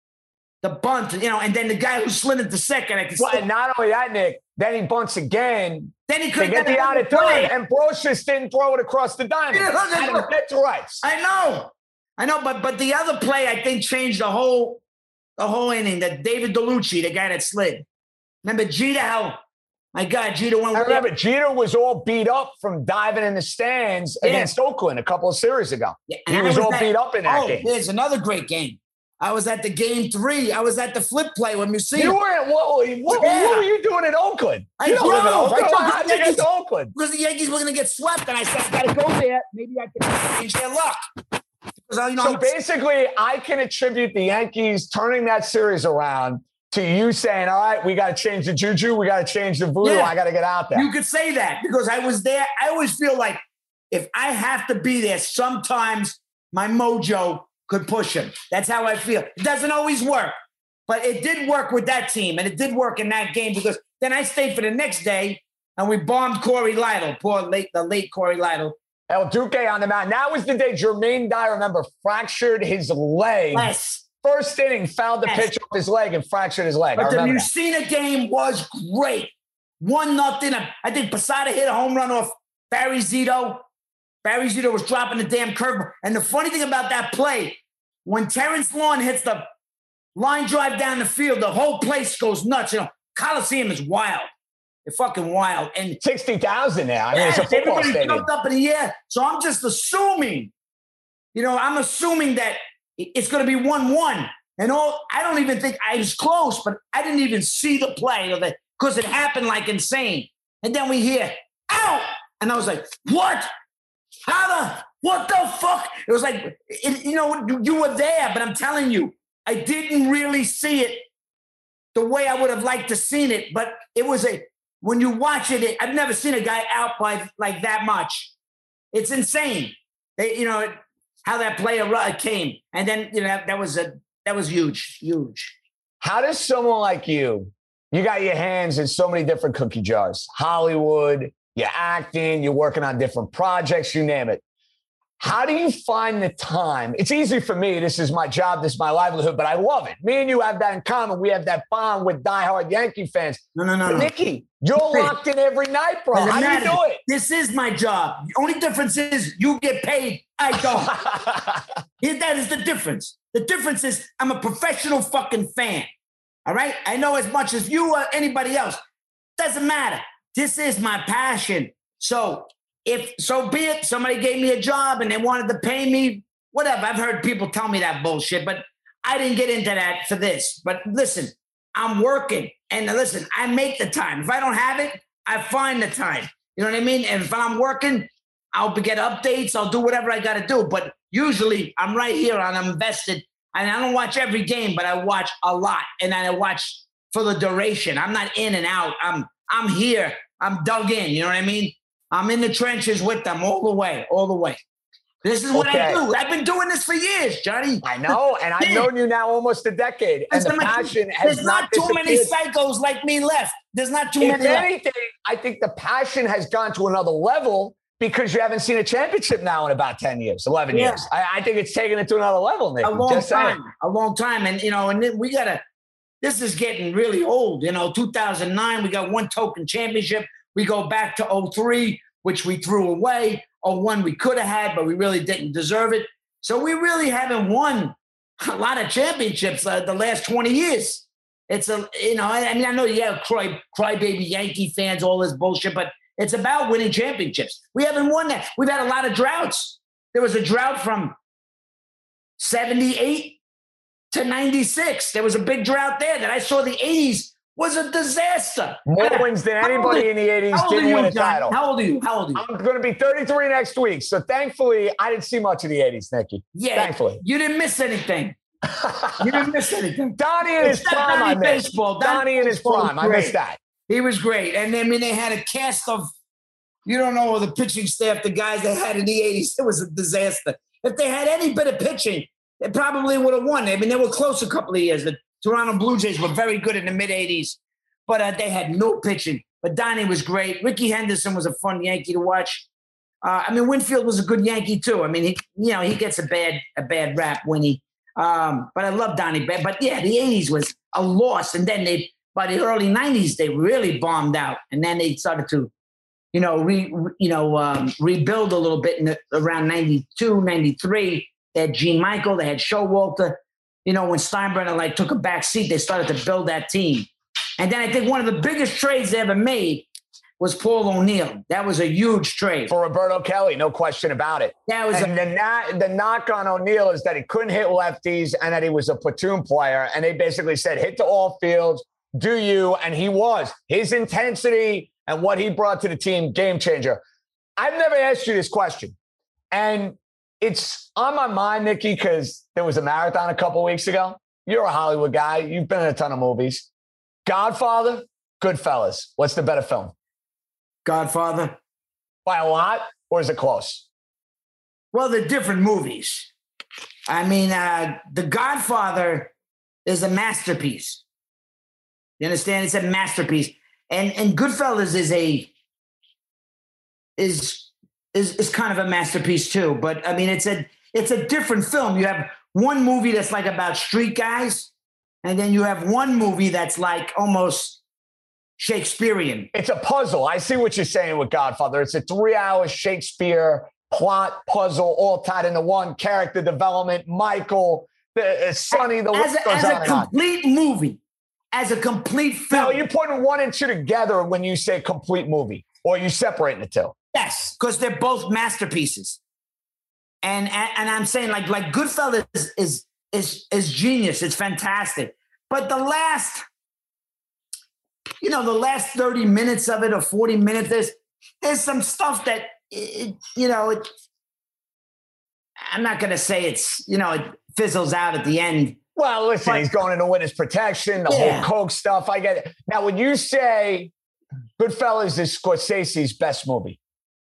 The bunt, you know, and then the guy who slid into second. I could Well, still, and not only that, Nick, then he bunts again. then he They couldn't get the out of third, play. and Brocious didn't throw it across the diamond. Yeah, that's Had him right. dead to rights. I know, I know, but but the other play I think changed the whole the whole inning. That David DeLucci, the guy that slid. Remember Jeter? How my God, Jeter went. I remember Jeter was all beat up from diving in the stands Yeah. against Oakland a couple of series ago. Yeah, He and I was all at- beat up in that oh, game. There's another great game. I was at the game three. I was at the flip play with Musino. You were at, what, what, Yeah. what were you doing in Oakland? I you don't live in drove. Oakland. I drove. How'd you get to Oakland? because the Yankees were going to get swept, and I said, I got to go there. Maybe I can change their luck. Because I, you know, So I'm- basically, I can attribute the Yankees turning that series around to you saying, all right, we got to change the juju. We got to change the voodoo. Yeah. I got to get out there. you could say that because I was there. I always feel like if I have to be there, sometimes my mojo could push him. That's how I feel. It doesn't always work, but it did work with that team, and it did work in that game because then I stayed for the next day, and we bombed Corey Lytle, poor late the late Corey Lytle. El Duque on the mound. That was the day Jermaine Dye, remember, fractured his leg. Yes. First inning, fouled the Yes. pitch off his leg and fractured his leg. I But the remember that. Musina game was great. One nothing. I think Posada hit a home run off Barry Zito. Barry Zito was dropping the damn curve. And the funny thing about that play, when Terrence Lawn hits the line drive down the field, the whole place goes nuts. You know, Coliseum is wild. They're fucking wild. And sixty thousand now. I mean, it's a yes, football everybody stadium. jumped up in the air. So I'm just assuming, you know, I'm assuming that it's going to be one one. And all, I don't even think I was close, but I didn't even see the play because it happened like insane. And then we hear, ow! And I was like, what? How the, what the fuck? It was like, it, you know, you, you were there, but I'm telling you, I didn't really see it the way I would have liked to seen it. But it was a, when you watch it, it I've never seen a guy out by like that much. It's insane. They, you know, how that play came. And then, you know, that, that was a, that was huge, huge. How does someone like you, you got your hands in so many different cookie jars, Hollywood, you're acting, you're working on different projects, you name it. How do you find the time? It's easy for me. This is my job. This is my livelihood, but I love it. Me and you have that in common. We have that bond with diehard Yankee fans. No, no, no, But no. Nicky, you're locked in every night, bro. Doesn't How do you matter. do it? This is my job. The only difference is you get paid. I don't. Here, that is the difference. The difference is I'm a professional fucking fan. All right? I know as much as you or anybody else. Doesn't matter. This is my passion. So if so be it, somebody gave me a job and they wanted to pay me, whatever. I've heard people tell me that bullshit, but I didn't get into that for this. But listen, I'm working. And listen, I make the time. If I don't have it, I find the time. You know what I mean? And if I'm working, I'll get updates. I'll do whatever I got to do. But usually I'm right here and I'm invested. And I don't watch every game, but I watch a lot. And I watch for the duration. I'm not in and out. I'm I'm here. I'm dug in. You know what I mean? I'm in the trenches with them all the way, all the way. This is what okay. I do. I've been doing this for years, Johnny. I know, and I've known you now almost a decade. And the passion has There's not, not too many psychos like me left. There's not too if many anything, left. I think the passion has gone to another level because you haven't seen a championship now in about ten years, eleven yeah. years. I, I think it's taken it to another level, Nick. A long Just time. saying. A long time. And, you know, and then we got to, this is getting really old. You know, two thousand nine, we got one token championship. We go back to oh three, which we threw away. oh one we could have had, but we really didn't deserve it. So we really haven't won a lot of championships uh, the last twenty years. It's a, you know, I, I mean, I know you have cry, crybaby Yankee fans, all this bullshit, but it's about winning championships. We haven't won that. We've had a lot of droughts. There was a drought from seventy-eight to ninety-six. There was a big drought there that I saw. The eighties was a disaster. More wins than anybody in the eighties didn't win a title. How old are you? How old are you? I'm going to be thirty-three next week. So thankfully, I didn't see much of the eighties, Nicky. Yeah. Thankfully. You didn't miss anything. You didn't miss anything. Donnie in his prime, I missed. Baseball. Donnie in his prime. I missed that. He was great. And I mean, they had a cast of, you don't know the pitching staff, the guys they had in the eighties. It was a disaster. If they had any bit of pitching, they probably would have won. I mean, they were close a couple of years. The Toronto Blue Jays were very good in the mid-eighties, but uh, they had no pitching. But Donnie was great. Ricky Henderson was a fun Yankee to watch. Uh, I mean, Winfield was a good Yankee too. I mean, he, you know, he gets a bad a bad rap, Winnie. Um, but I love Donnie. But yeah, the eighties was a loss. And then they, by the early nineties, they really bombed out. And then they started to, you know, re, you know, um, rebuild a little bit in the, around ninety-two, ninety-three. They had Gene Michael. They had Showalter. You know, when Steinbrenner like took a back seat, they started to build that team. And then I think one of the biggest trades they ever made was Paul O'Neill. That was a huge trade. For Roberto Kelly, no question about it. That was and a- the, na- the knock on O'Neill is that he couldn't hit lefties and that he was a platoon player. And they basically said, hit to all fields, do you? And he was. His intensity and what he brought to the team, game changer. I've never asked you this question. And it's on my mind, Nicky, because there was a marathon a couple weeks ago. You're a Hollywood guy. You've been in a ton of movies. Godfather, Goodfellas. What's the better film? Godfather. By a lot, or is it close? Well, they're different movies. I mean, uh, The Godfather is a masterpiece. You understand? It's a masterpiece. And and Goodfellas is a is is is kind of a masterpiece too. But I mean, it's a it's a different film. You have one movie that's like about street guys, and then you have one movie that's like almost Shakespearean. It's a puzzle. I see what you're saying with Godfather. It's a three-hour Shakespeare plot puzzle, all tied into one. Character development, Michael, the, uh, Sonny, the as list a, goes as on a and complete on. movie, as a complete film. No, you're putting one and two together when you say complete movie, or you separating the two. Yes, because they're both masterpieces. And, and and I'm saying like like Goodfellas is, is is is genius. It's fantastic. But the last, you know, the last thirty minutes of it or forty minutes, there's there's some stuff that it, you know, it, I'm not gonna say it's, you know, it fizzles out at the end. Well, listen, but he's going into witness protection, the yeah. whole Coke stuff. I get it. Now, when you say Goodfellas is Scorsese's best movie,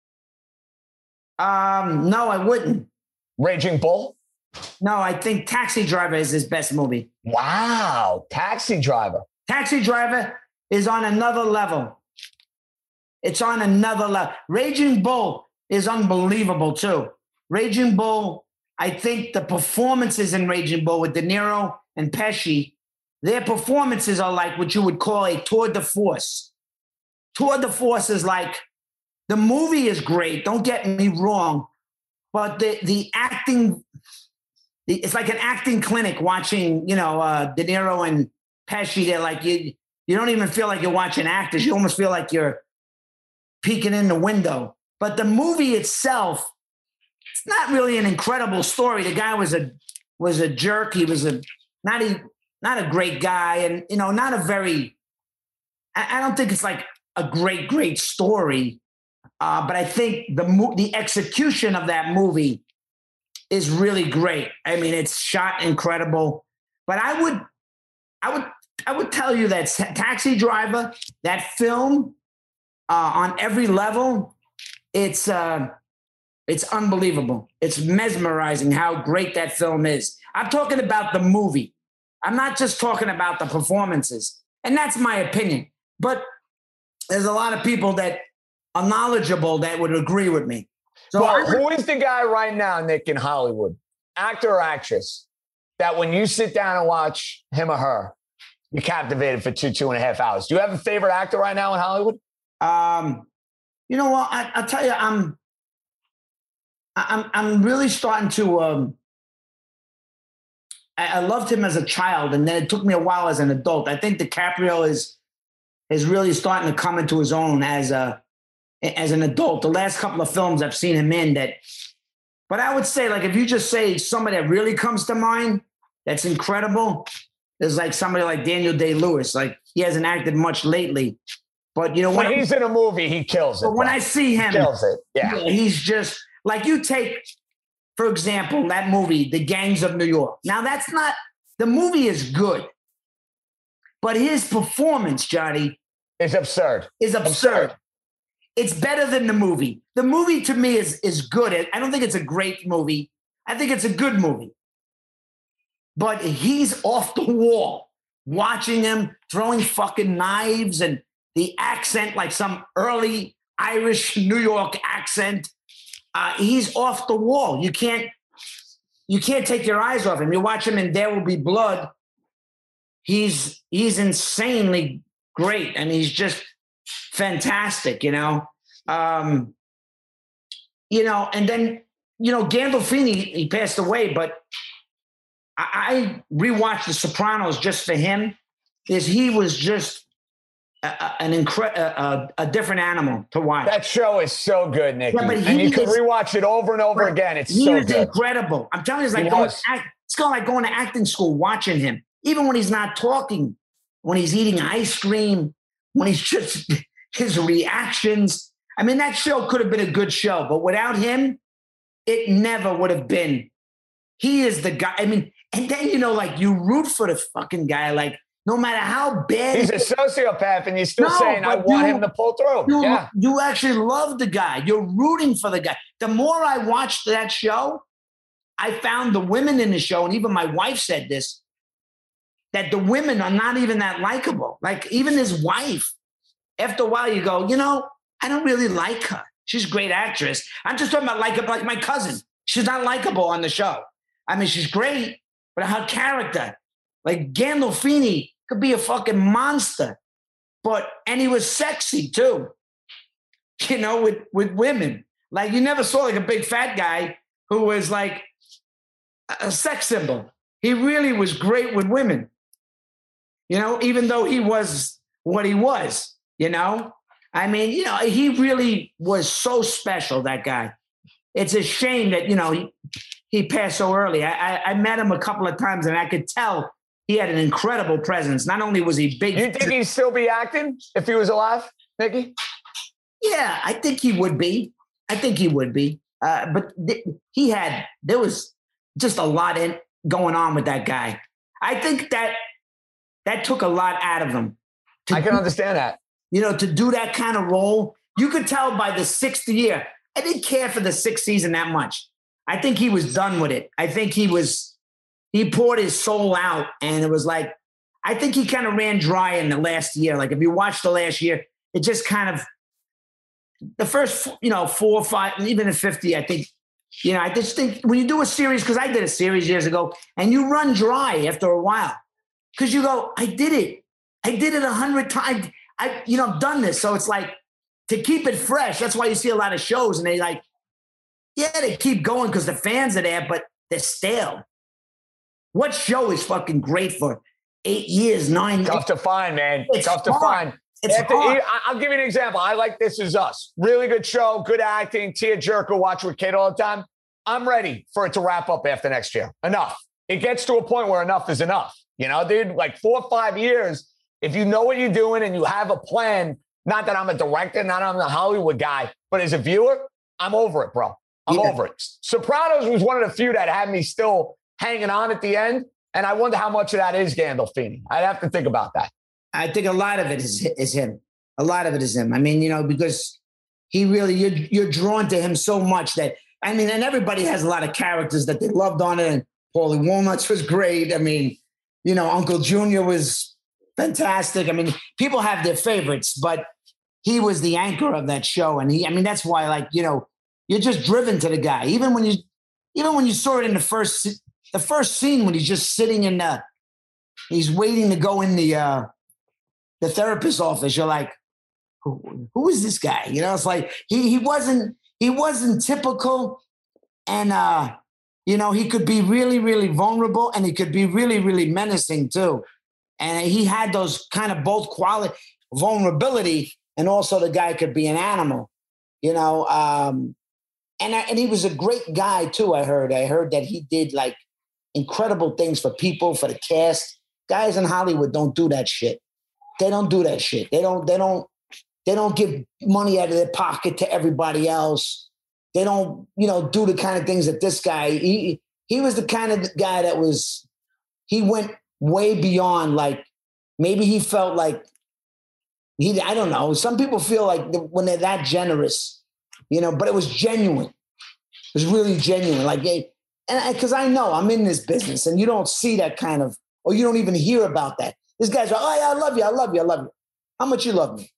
Um, no, I wouldn't. Raging Bull? No, I think Taxi Driver is his best movie. Wow. Taxi Driver. Taxi Driver is on another level. It's on another level. Raging Bull is unbelievable too. Raging Bull, I think the performances in Raging Bull with De Niro and Pesci, their performances are like what you would call a tour de force. Tour de force is like, the movie is great, don't get me wrong, but the the acting, the, it's like an acting clinic watching, you know, uh, De Niro and Pesci. They're like, you, you don't even feel like you're watching actors. You almost feel like you're peeking in the window. But the movie itself, it's not really an incredible story. The guy was a was a jerk. He was a not a not a great guy, and you know, not a very. I, I don't think it's like a great, great story, uh, but I think the mo- the execution of that movie is really great. I mean, it's shot incredible. But I would, I would, I would tell you that Taxi Driver, that film, uh, on every level, it's uh, it's unbelievable. It's mesmerizing how great that film is. I'm talking about the movie. I'm not just talking about the performances, and that's my opinion. But there's a lot of people that are knowledgeable that would agree with me. So well, I, who is the guy right now, Nick, in Hollywood, actor or actress, that when you sit down and watch him or her, you're captivated for two, two and a half hours? Do you have a favorite actor right now in Hollywood? Um, you know what? I, I'll tell you, I'm, I'm, I'm really starting to. Um, I, I loved him as a child, and then it took me a while as an adult. I think DiCaprio is is really starting to come into his own as a as an adult. The last couple of films I've seen him in that, but I would say, like, if you just say somebody that really comes to mind, that's incredible. There's like somebody like Daniel Day-Lewis. Like, he hasn't acted much lately, but you know, when, when he's in a movie, he kills it. But when bro. I see him, he kills it. Yeah. yeah, he's just like, you take, for example, that movie, The Gangs of New York. Now, that's not, the movie is good, but his performance, Johnny, is absurd. Is absurd. absurd. It's better than the movie. The movie to me is is good. I don't think it's a great movie. I think it's a good movie. But he's off the wall. Watching him throwing fucking knives and the accent, like some early Irish New York accent. Uh, he's off the wall. You can't you can't take your eyes off him. You watch him in There Will Be Blood. He's he's insanely great, and he's just fantastic, you know. Um, you know, and then, you know, Gandolfini, he passed away, but I, I rewatched The Sopranos just for him, because he was just a, a, an incre- a, a different animal to watch. That show is so good, Nicky. Yeah, but and you is, can rewatch it over and over again. It's he so is good. incredible. I'm telling you, it's like, going to act, it's kind of like going to acting school, watching him, even when he's not talking, when he's eating ice cream, when he's just his reactions. I mean, that show could have been a good show, but without him, it never would have been. He is the guy. I mean, and then, you know, like, you root for the fucking guy, like, no matter how bad. He's a sociopath, and you're still no, saying, I want you, him to pull through. You, yeah. you actually love the guy. You're rooting for the guy. The more I watched that show, I found the women in the show, and even my wife said this, that the women are not even that likable. Like, even his wife, after a while, you go, you know, I don't really like her. She's a great actress. I'm just talking about like, like my cousin. She's not likable on the show. I mean, she's great, but her character, like Gandolfini, could be a fucking monster. But, and he was sexy too, you know, with, with women. Like, you never saw like a big fat guy who was like a sex symbol. He really was great with women, you know, even though he was what he was, you know. I mean, you know, he really was so special, that guy. It's a shame that, you know, he, he passed so early. I, I, I met him a couple of times, and I could tell he had an incredible presence. Not only was he big. You think he'd still be acting if he was alive, Nicky? Yeah, I think he would be. I think he would be. Uh, but th- he had, there was just a lot in, going on with that guy. I think that that took a lot out of him. I can do, understand that. You know, to do that kind of role, you could tell by the sixth year. I didn't care for the sixth season that much. I think he was done with it. I think he was, he poured his soul out, and it was like, I think he kind of ran dry in the last year. Like, if you watch the last year, it just kind of, the first, you know, four or five, and even at fifty, I think, you know, I just think when you do a series, because I did a series years ago, and you run dry after a while, because you go, I did it. I did it a hundred times. I, you know, I've done this. So it's like, to keep it fresh, that's why you see a lot of shows, and they like, yeah, they keep going because the fans are there, but they're stale. What show is fucking great for eight years, nine? Tough to find, man. It's Tough hard. to find. It's After, hard. I'll give you an example. I like This Is Us. Really good show, good acting, tearjerker, watch with Kate all the time. I'm ready for it to wrap up after next year. Enough. it gets to a point where enough is enough. You know, dude, like four or five years, if you know what you're doing and you have a plan, not that I'm a director, not that I'm a Hollywood guy, but as a viewer, I'm over it, bro. I'm yeah. over it. Sopranos was one of the few that had me still hanging on at the end. And I wonder how much of that is Gandolfini. I'd have to think about that. I think a lot of it is, is him. A lot of it is him. I mean, you know, because he really, you're, you're drawn to him so much that, I mean, and everybody has a lot of characters that they loved on it. And Paulie Walnuts was great. I mean, you know, Uncle Junior was fantastic. I mean, people have their favorites, but he was the anchor of that show. And he, I mean, that's why, like, you know, you're just driven to the guy. Even when you, even when you saw it in the first, the first scene when he's just sitting in the, he's waiting to go in the, uh, the therapist's office. You're like, who, who is this guy? You know, it's like, he, he wasn't, he wasn't typical. And, uh, you know, he could be really, really vulnerable and he could be really, really menacing too. And he had those kind of both quality, vulnerability, and also the guy could be an animal, you know. Um, and I, and he was a great guy too, I heard. I heard that he did like incredible things for people, for the cast. Guys in Hollywood don't do that shit. They don't do that shit. They don't, they don't, they don't give money out of their pocket to everybody else. They don't, you know, do the kind of things that this guy, he, he was the kind of guy that was, he went way beyond, like, maybe he felt like, he, I don't know. Some people feel like when they're that generous, you know, but it was genuine. It was really genuine. Like, and because I know I'm in this business and you don't see that kind of, or you don't even hear about that. This guy's like, oh yeah, I love you. I love you. I love you. How much you love me?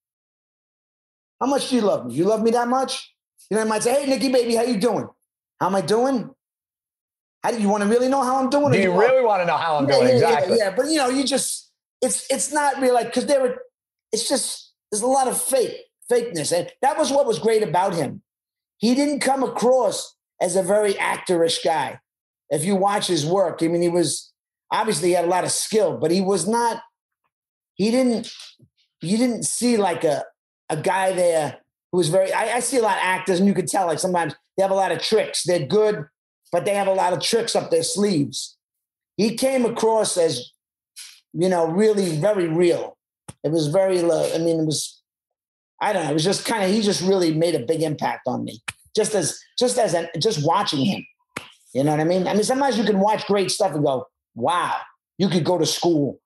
How much do you love me? You love me that much? You know, I might say, hey, Nikki, baby, how you doing? How am I doing? How do you want to really know how I'm doing? Do you, you really want to know how I'm yeah, doing? Yeah, exactly. Yeah, yeah, but you know, you just, it's it's not really like, because there were, it's just, there's a lot of fake, fakeness. And that was what was great about him. He didn't come across as a very actorish guy. If you watch his work, I mean, he was, obviously he had a lot of skill, but he was not, he didn't, you didn't see like a, a guy there who was very, I, I see a lot of actors and you could tell like sometimes they have a lot of tricks. They're good, but they have a lot of tricks up their sleeves. He came across as, you know, really very real. It was very low. I mean, it was, I don't know. It was just kind of, he just really made a big impact on me. Just as, just as, an, just watching him. You know what I mean? I mean, sometimes you can watch great stuff and go, wow, you could go to school.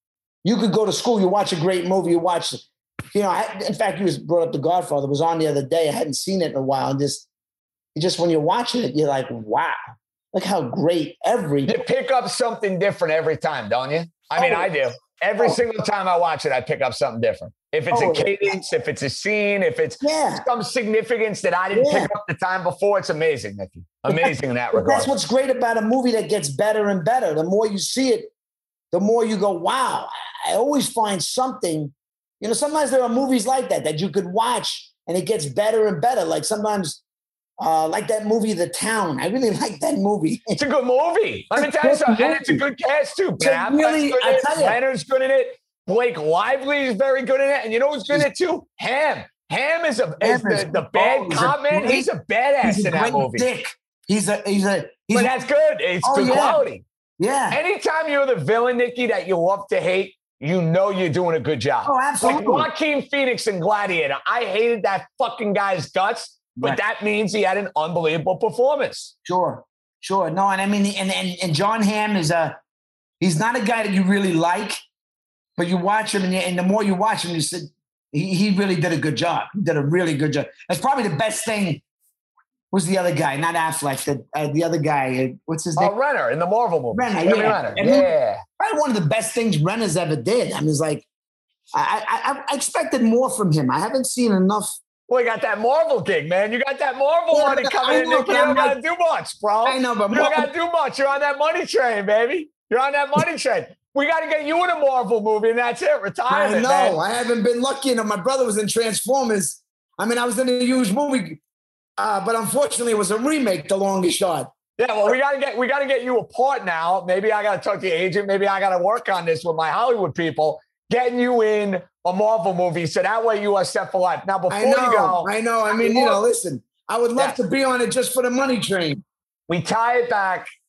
You could go to school. You watch a great movie. You watch, you know, I, in fact, you just brought up The Godfather. It was on the other day. I hadn't seen it in a while. And just, just when you're watching it, you're like, wow, look how great every. You pick up something different every time, don't you? I mean, oh, I do. Every oh. single time I watch it, I pick up something different. If it's oh, a cadence, yeah. if it's a scene, if it's yeah. some significance that I didn't yeah. pick up the time before, it's amazing, Nikki. Amazing in that regard. That's what's great about a movie that gets better and better. The more you see it, the more you go, wow, I always find something. You know, sometimes there are movies like that that you could watch and it gets better and better. Like sometimes, uh, like that movie, The Town. I really like that movie. It's a good movie. Let me tell you something. And it's a good cast too. Ben really, good I tell you, Leonard's good in it. Blake Lively is very good in it. And you know who's good in it too? Ham. Ham is, a, is the, the bad oh, cop man. Great, he's a badass he's a in that movie. Dick. He's a, he's a, he's but a, that's good. It's oh, good yeah. quality. Yeah. Anytime you're the villain, Nikki, that you love to hate, you know you're doing a good job. Oh, absolutely. Like Joaquin Phoenix in Gladiator. I hated that fucking guy's guts, but right. that means he had an unbelievable performance. Sure, sure. No, and I mean, and, and, and John Hamm is a, he's not a guy that you really like, but you watch him, and, you, and the more you watch him, you said, he, he really did a good job. He did a really good job. That's probably the best thing. Who's the other guy? Not Affleck. The, uh, the other guy. Uh, what's his name? Oh, Renner in the Marvel movie. Renner, Jeremy yeah. Renner. And yeah. He, probably one of the best things Renner's ever did. I mean, it's like, I, I, I expected more from him. I haven't seen enough. Well, you got that Marvel gig, man. You got that Marvel yeah, money coming in. Nick. You don't got to do much, bro. I know, but you don't got to do much. You're on that money train, baby. You're on that money train. We got to get you in a Marvel movie, and that's it. Retirement, I know. man. I haven't been lucky enough. My brother was in Transformers. I mean, I was in a huge movie. Uh, but unfortunately, it was a remake, The Longest Yard. Yeah, well, we gotta get we gotta get you a part now. Maybe I gotta talk to the agent. Maybe I gotta work on this with my Hollywood people, getting you in a Marvel movie, so that way you are set for life. Now, before I know, you go, I know. I mean, you know, listen, I would love yeah. to be on it just for the money train. We tie it back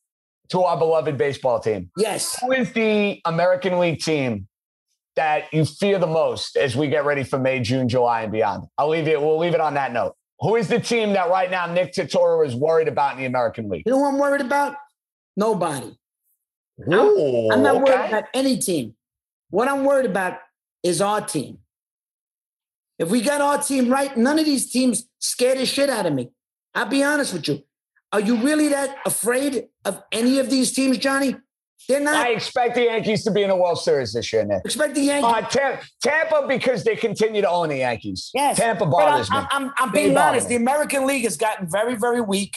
to our beloved baseball team. Yes. Who is the American League team that you fear the most as we get ready for May, June, July, and beyond? I'll leave it. We'll leave it on that note. Who is the team that right now Nick Totoro is worried about in the American League? You know what I'm worried about? Nobody. Ooh, I'm, I'm not okay. worried about any team. What I'm worried about is our team. If we got our team right, none of these teams scare the shit out of me. I'll be honest with you. Are you really that afraid of any of these teams, Johnny? They're not. I expect the Yankees to be in the World Series this year, Nick. Expect the Yankees. Uh, Tampa, Tampa, because they continue to own the Yankees. Yes. Tampa bothers I'm, me. I'm, I'm, I'm They being bother honest. me. The American League has gotten very, very weak.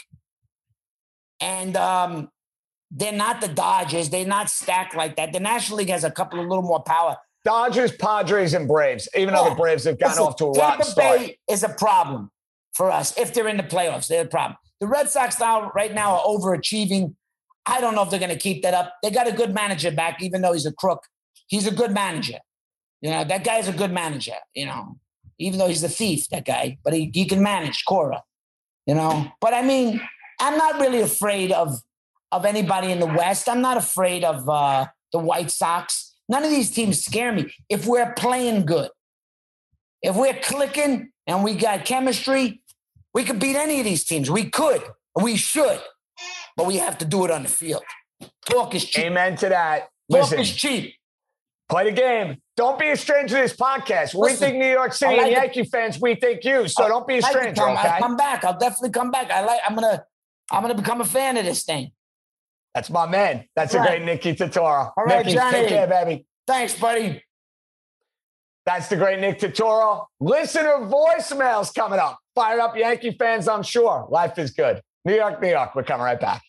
And um, they're not the Dodgers. They're not stacked like that. The National League has a couple of little more power. Dodgers, Padres, and Braves, even Yeah. though the Braves have gotten Listen, off to a Tampa rotten start. Bay is a problem for us. If they're in the playoffs, they're a problem. The Red Sox now, right now are overachieving. I don't know if they're going to keep that up. They got a good manager back, even though he's a crook. He's a good manager. You know, that guy's a good manager, you know, even though he's a thief, that guy. But he, he can manage Cora, you know. But, I mean, I'm not really afraid of, of anybody in the West. I'm not afraid of uh, the White Sox. None of these teams scare me if we're playing good. If we're clicking and we got chemistry, we could beat any of these teams. We could. We should. But we have to do it on the field. Talk is cheap. Amen to that. Talk Listen, is cheap. play the game. Don't be a stranger to this podcast. We Listen, think New York City I like and to- Yankee fans, we think you. So I'll- don't be a I'd like to stranger, come, okay? I'll come back. I'll definitely come back. I like. I'm gonna. I'm gonna become a fan of this thing. That's my man. That's All a right. great Nicky Totoro. All right, Nicky, Johnny. take care, baby. Thanks, buddy. That's the great Nick Totoro. Listener voicemails coming up. Fired up Yankee fans, I'm sure. Life is good. New York, New York. We're coming right back.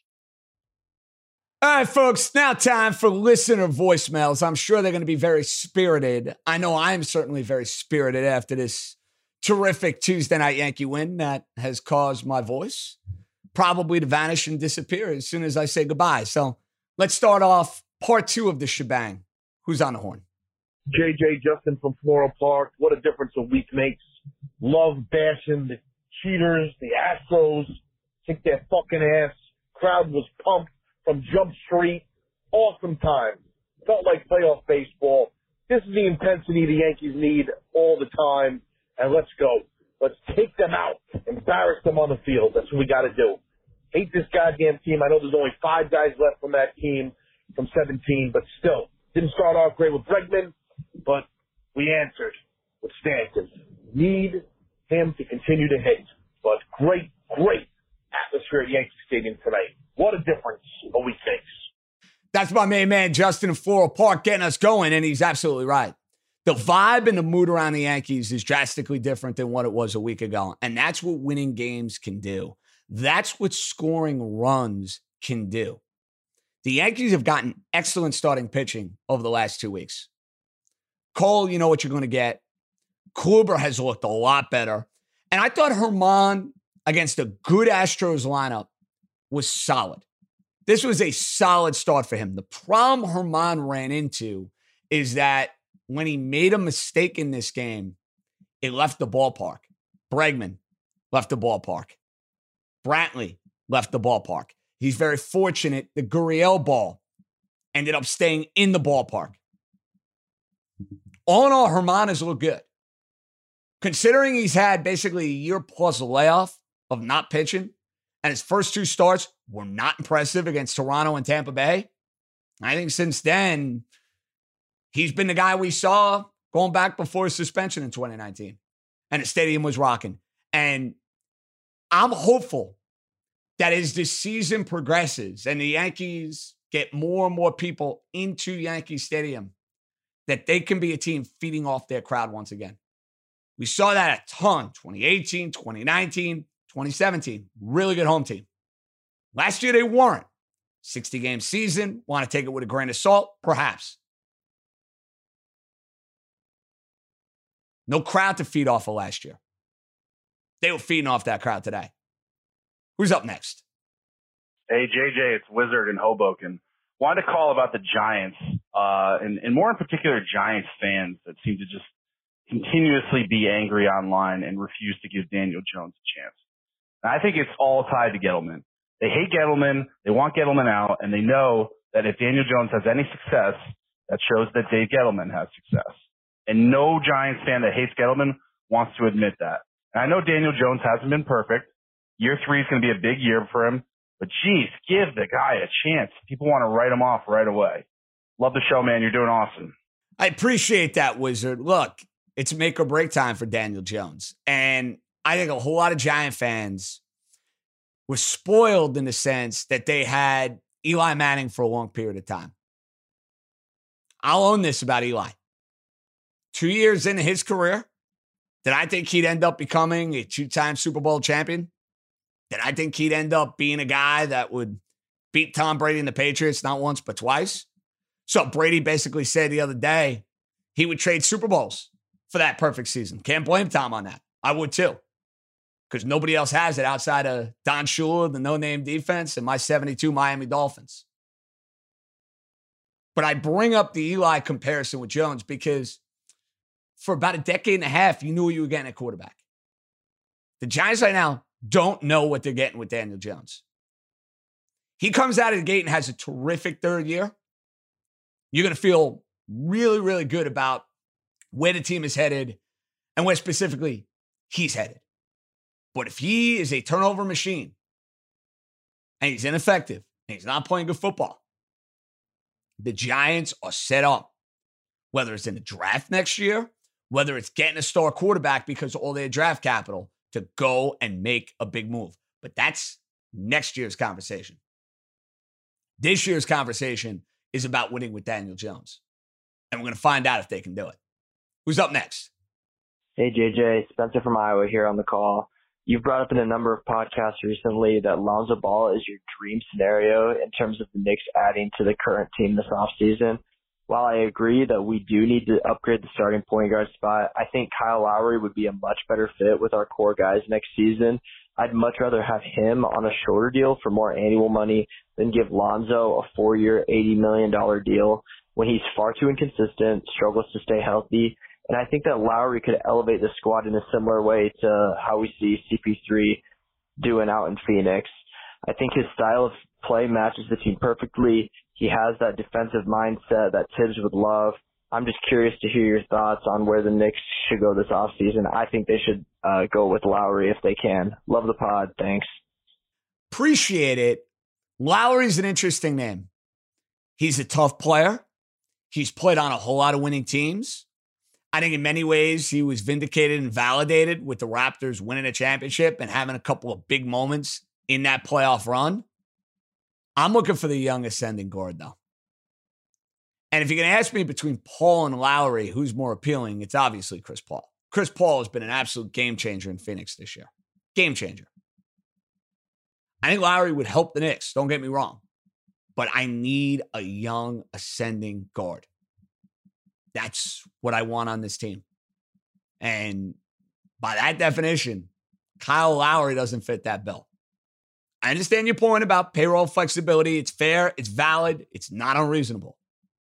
All right, folks, now time for listener voicemails. I'm sure they're going to be very spirited. I know I'm certainly very spirited after this terrific Tuesday night Yankee win that has caused my voice probably to vanish and disappear as soon as I say goodbye. So let's start off part two of the shebang. Who's on the horn? J J Justin from Floral Park. What a difference a week makes. Love bashing the cheaters, the Astros. Kick their fucking ass. Crowd was pumped from Jump Street. Awesome time. Felt like playoff baseball. This is the intensity the Yankees need all the time. And let's go. Let's take them out. Embarrass them on the field. That's what we got to do. Hate this goddamn team. I know there's only five guys left from that team from seventeen, but still. Didn't start off great with Bregman, but we answered with Stanton. Need him to continue to hit. But great, great atmosphere at Yankee Stadium tonight. What a difference a week makes. That's my main man, Justin in Floral Park, getting us going, and he's absolutely right. The vibe and the mood around the Yankees is drastically different than what it was a week ago, and that's what winning games can do. That's what scoring runs can do. The Yankees have gotten excellent starting pitching over the last two weeks. Cole, you know what you're going to get. Kluber has looked a lot better. And I thought Herman against a good Astros lineup was solid. This was a solid start for him. The problem Herman ran into is that when he made a mistake in this game, it left the ballpark. Bregman left the ballpark. Brantley left the ballpark. He's very fortunate the Gurriel ball ended up staying in the ballpark. All in all, Herman has looked good. Considering he's had basically a year plus layoff of not pitching, and his first two starts were not impressive against Toronto and Tampa Bay, I think since then, he's been the guy we saw going back before his suspension in twenty nineteen. And the stadium was rocking. And I'm hopeful that as the season progresses and the Yankees get more and more people into Yankee Stadium, that they can be a team feeding off their crowd once again. We saw that a ton, twenty eighteen, twenty nineteen, twenty seventeen. Really good home team. Last year they weren't. sixty-game season. Want to take it with a grain of salt? Perhaps. No crowd to feed off of last year. They were feeding off that crowd today. Who's up next? Hey, J J, it's Wizard in Hoboken. Wanted to call about the Giants, uh, and, and more in particular, Giants fans that seem to just continuously be angry online and refuse to give Daniel Jones a chance. And I think it's all tied to Gettleman. They hate Gettleman. They want Gettleman out, and they know that if Daniel Jones has any success, that shows that Dave Gettleman has success. And no Giants fan that hates Gettleman wants to admit that. And I know Daniel Jones hasn't been perfect. Year three is going to be a big year for him. But, geez, give the guy a chance. People want to write him off right away. Love the show, man. You're doing awesome. I appreciate that, Wizard. Look, it's make or break time for Daniel Jones. And I think a whole lot of Giant fans were spoiled in the sense that they had Eli Manning for a long period of time. I'll own this about Eli. Two years into his career, did I think he'd end up becoming a two-time Super Bowl champion? Did I think he'd end up being a guy that would beat Tom Brady and the Patriots not once but twice? So Brady basically said the other day he would trade Super Bowls for that perfect season. Can't blame Tom on that. I would too. Because nobody else has it outside of Don Shula, the no-name defense, and my seventy-two Miami Dolphins. But I bring up the Eli comparison with Jones because for about a decade and a half, you knew you were getting at quarterback. The Giants right now don't know what they're getting with Daniel Jones. He comes out of the gate and has a terrific third year. You're going to feel really, really good about where the team is headed and where specifically he's headed. But if he is a turnover machine and he's ineffective and he's not playing good football, the Giants are set up, whether it's in the draft next year, whether it's getting a star quarterback because of all their draft capital, to go and make a big move. But that's next year's conversation. This year's conversation is about winning with Daniel Jones. And we're going to find out if they can do it. Who's up next? Hey, J J. Spencer from Iowa here on the call. You've brought up in a number of podcasts recently that Lonzo Ball is your dream scenario in terms of the Knicks adding to the current team this offseason. While I agree that we do need to upgrade the starting point guard spot, I think Kyle Lowry would be a much better fit with our core guys next season. I'd much rather have him on a shorter deal for more annual money than give Lonzo a four-year, eighty million dollars deal when he's far too inconsistent, struggles to stay healthy. And I think that Lowry could elevate the squad in a similar way to how we see C P three doing out in Phoenix. I think his style of play matches the team perfectly. He has that defensive mindset that Tibbs would love. I'm just curious to hear your thoughts on where the Knicks should go this offseason. I think they should uh, go with Lowry if they can. Love the pod. Thanks. Appreciate it. Lowry's an interesting name. He's a tough player. He's played on a whole lot of winning teams. I think in many ways he was vindicated and validated with the Raptors winning a championship and having a couple of big moments in that playoff run. I'm looking for the young ascending guard, though. And if you're going to ask me between Paul and Lowry, who's more appealing, it's obviously Chris Paul. Chris Paul has been an absolute game changer in Phoenix this year. Game changer. I think Lowry would help the Knicks, don't get me wrong. But I need a young ascending guard. That's what I want on this team. And by that definition, Kyle Lowry doesn't fit that bill. I understand your point about payroll flexibility. It's fair. It's valid. It's not unreasonable.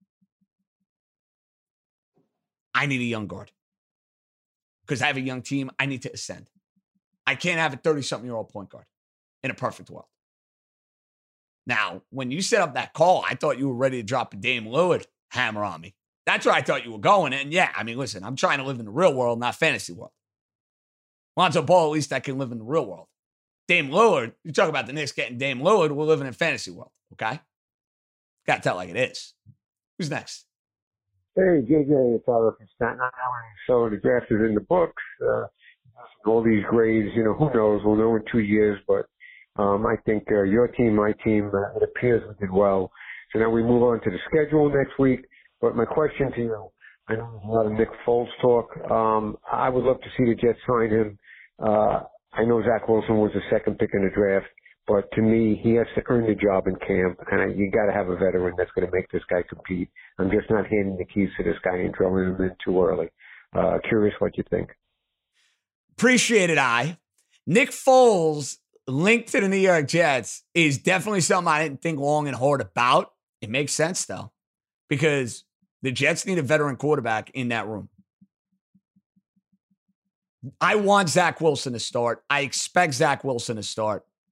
I need a young guard. Because I have a young team, I need to ascend. I can't have a thirty-something-year-old point guard in a perfect world. Now, when you set up that call, I thought you were ready to drop a Dame Lillard hammer on me. That's where I thought you were going. And yeah, I mean, listen, I'm trying to live in the real world, not fantasy world. Lonzo Ball, at least I can live in the real world. Dame Lillard, you talk about the Knicks getting Dame Lillard, we're living in fantasy world, okay? Got to tell it like it is. Who's next? Hey, J J, it's Tyler from Staten Island. So the draft is in the books. Uh, all these grades, you know, who knows? We'll know in two years. But um, I think uh, your team, my team, uh, it appears we did well. So now we move on to the schedule next week. But my question to you, I know there's a lot of Nick Foles talk. Um, I would love to see the Jets sign him. Uh, I know Zach Wilson was the second pick in the draft, but to me, he has to earn the job in camp, and I, you got to have a veteran that's going to make this guy compete. I'm just not handing the keys to this guy and throwing him in too early. Uh, curious what you think. Appreciate it, I. Nick Foles linked to the New York Jets is definitely something I didn't think long and hard about. It makes sense, though, because the Jets need a veteran quarterback in that room. I want Zach Wilson to start. I expect Zach Wilson to start.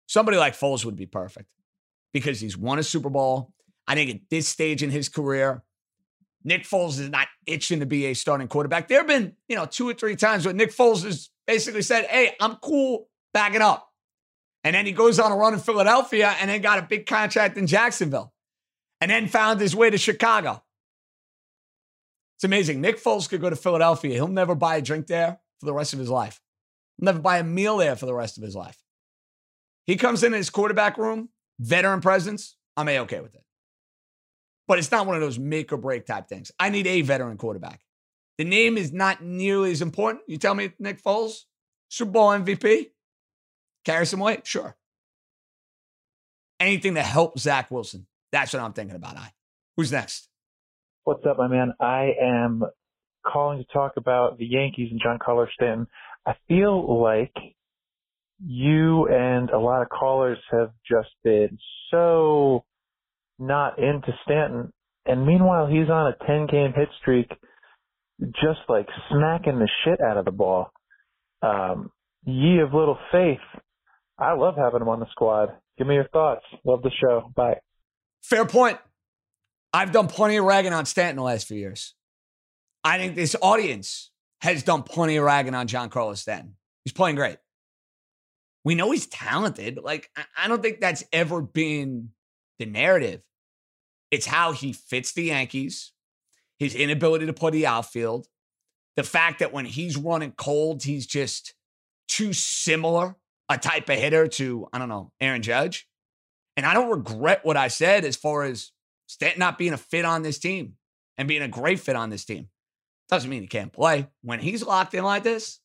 Somebody like Foles would be perfect because he's won a Super Bowl. I think at this stage in his career, Nick Foles is not itching to be a starting quarterback. There have been, you know, two or three times where Nick Foles has basically said, hey, I'm cool backing up. And then he goes on a run in Philadelphia and then got a big contract in Jacksonville and then found his way to Chicago. It's amazing. Nick Foles could go to Philadelphia. He'll never buy a drink there for the rest of his life. He'll never buy a meal there for the rest of his life. He comes in his quarterback room, veteran presence, I'm A-okay with it. But it's not one of those make or break type things. I need a veteran quarterback. The name is not nearly as important. You tell me Nick Foles, Super Bowl M V P, carry some weight? Sure. Anything to help Zach Wilson. That's what I'm thinking about. I. Who's next? What's up, my man? I am calling to talk about the Yankees and Giancarlo Stanton. I feel like you and a lot of callers have just been so not into Stanton. And meanwhile, he's on a ten-game hit streak, just like smacking the shit out of the ball. Um, ye of little faith. I love having him on the squad. Give me your thoughts. Love the show. Bye. Fair point. I've done plenty of ragging on Stanton the last few years. I think this audience has done plenty of ragging on Giancarlo Stanton. He's playing great. We know he's talented. Like, I don't think that's ever been the narrative. It's how he fits the Yankees, his inability to play the outfield, the fact that when he's running cold, he's just too similar a type of hitter to, I don't know, Aaron Judge. And I don't regret what I said as far as Stanton not being a fit on this team and being a great fit on this team. Doesn't mean he can't play. When he's locked in like this,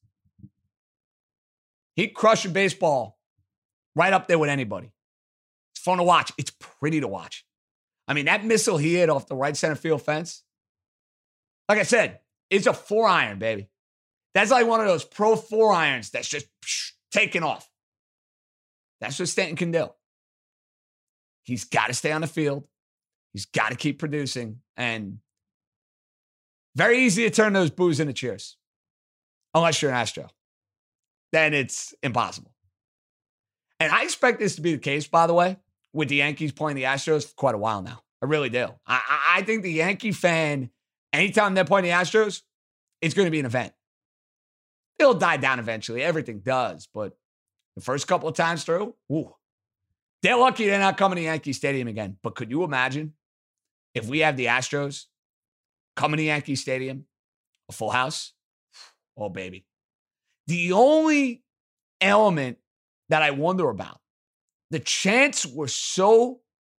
he'd crush a baseball right up there with anybody. It's fun to watch. It's pretty to watch. I mean, that missile he hit off the right center field fence, like I said, it's a four iron, baby. That's like one of those pro four irons that's just psh, taking off. That's what Stanton can do. He's got to stay on the field. He's got to keep producing. And very easy to turn those boos into cheers. Unless you're an Astro. Then it's impossible. And I expect this to be the case, by the way, with the Yankees playing the Astros for quite a while now. I really do. I, I think the Yankee fan, anytime they're playing the Astros, it's going to be an event. It'll die down eventually. Everything does. But the first couple of times through, ooh, they're lucky they're not coming to Yankee Stadium again. But could you imagine if we have the Astros coming to Yankee Stadium, a full house? Oh, baby. The only element that I wonder about, the chants were so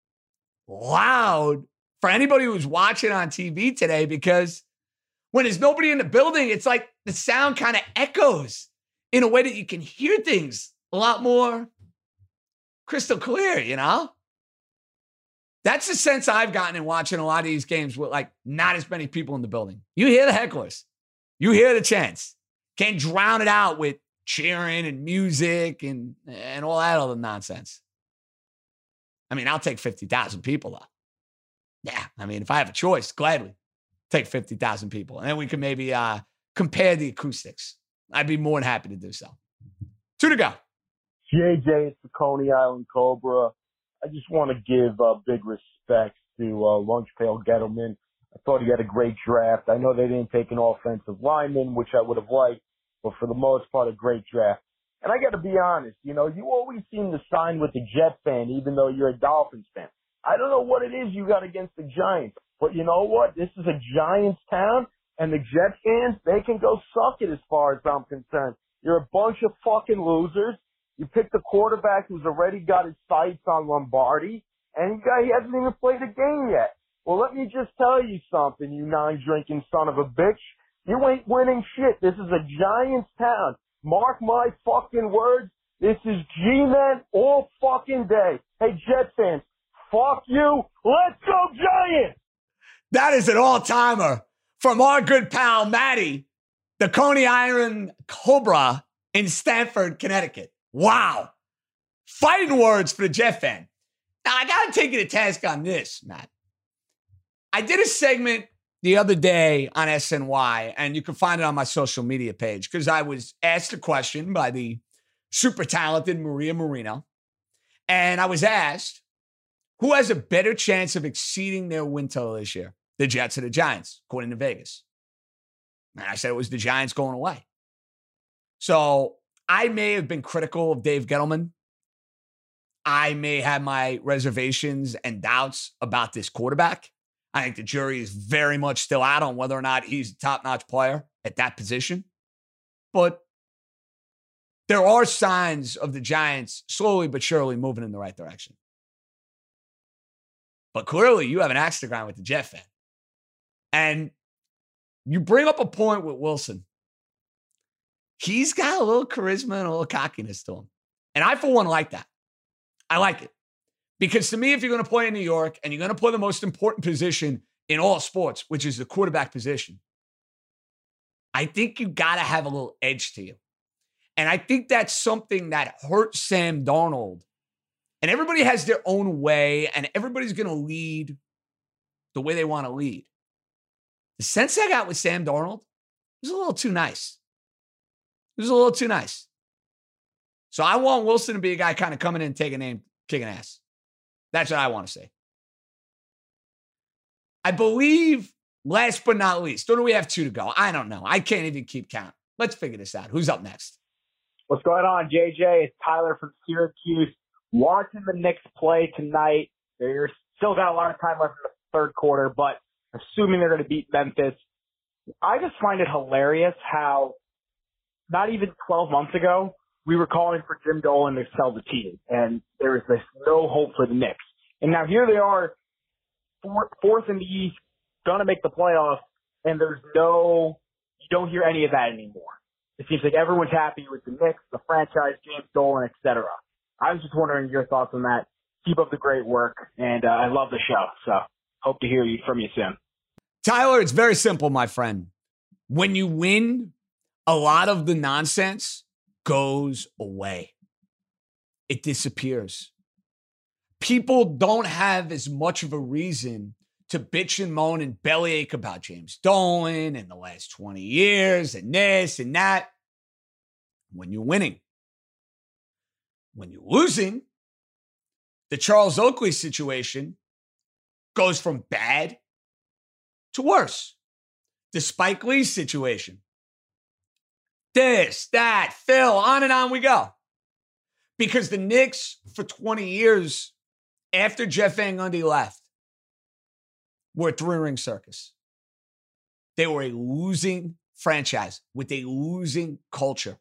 loud for anybody who's watching on T V today, because when there's nobody in the building, it's like the sound kind of echoes in a way that you can hear things a lot more crystal clear, you know? That's the sense I've gotten in watching a lot of these games with like not as many people in the building. You hear the hecklers. You hear the chants. Can't drown it out with cheering and music and, and all that other nonsense. I mean, I'll take fifty thousand people though. Yeah, I mean, if I have a choice, gladly take fifty thousand people. And then we can maybe uh, compare the acoustics. I'd be more than happy to do so. Two to go. J J, it's the Coney Island Cobra. I just want to give uh, big respect to uh, Lunch Pail Gettleman. I thought he had a great draft. I know they didn't take an offensive lineman, which I would have liked, but for the most part, a great draft. And I got to be honest, you know, you always seem to sign with the Jet fan, even though you're a Dolphins fan. I don't know what it is you got against the Giants, but you know what? This is a Giants town, and the Jet fans, they can go suck it as far as I'm concerned. You're a bunch of fucking losers. You picked a quarterback who's already got his sights on Lombardi, and he, got, he hasn't even played a game yet. Well, let me just tell you something, you nine-drinking son of a bitch. You ain't winning shit. This is a Giants town. Mark my fucking words. This is G-Men all fucking day. Hey, Jet fans, fuck you. Let's go Giants! That is an all-timer from our good pal, Matty, the Coney Island Cobra in Stamford, Connecticut. Wow. Fighting words for the Jet fan. Now, I got to take you to task on this, Matt. I did a segment the other day on S N Y, and you can find it on my social media page, because I was asked a question by the super talented Maria Marino. And I was asked, who has a better chance of exceeding their win total this year? The Jets or the Giants, according to Vegas. And I said it was the Giants going away. So I may have been critical of Dave Gettleman. I may have my reservations and doubts about this quarterback. I think the jury is very much still out on whether or not he's a top-notch player at that position. But there are signs of the Giants slowly but surely moving in the right direction. But clearly, you have an axe to grind with the Jet fan. And you bring up a point with Wilson. He's got a little charisma and a little cockiness to him. And I, for one, like that. I like it. Because to me, if you're going to play in New York and you're going to play the most important position in all sports, which is the quarterback position, I think you got to have a little edge to you. And I think that's something that hurt Sam Darnold. And everybody has their own way, and everybody's going to lead the way they want to lead. The sense I got with Sam Darnold was a little too nice. It was a little too nice. So I want Wilson to be a guy kind of coming in and taking aim, kicking ass. That's what I want to say. I believe, last but not least, or do we have two to go? I don't know. I can't even keep count. Let's figure this out. Who's up next? What's going on, J J? It's Tyler from Syracuse. Watching the Knicks play tonight. They're still got a lot of time left in the third quarter, but assuming they're going to beat Memphis, I just find it hilarious how not even twelve months ago, we were calling for Jim Dolan to sell the team, and there was this no hope for the Knicks. And now here they are, four, fourth in the East, going to make the playoffs, and there's no, you don't hear any of that anymore. It seems like everyone's happy with the Knicks, the franchise, James Dolan, et cetera. I was just wondering your thoughts on that. Keep up the great work, and uh, I love the show, so hope to hear you from you soon. Tyler, it's very simple, my friend. When you win, a lot of the nonsense goes away. It disappears. People don't have as much of a reason to bitch and moan and bellyache about James Dolan and the last twenty years and this and that when you're winning. When you're losing, the Charles Oakley situation goes from bad to worse. The Spike Lee situation. This, that, Phil, on and on we go. Because the Knicks, for twenty years after Jeff Van Gundy left, were a three-ring circus. They were a losing franchise with a losing culture.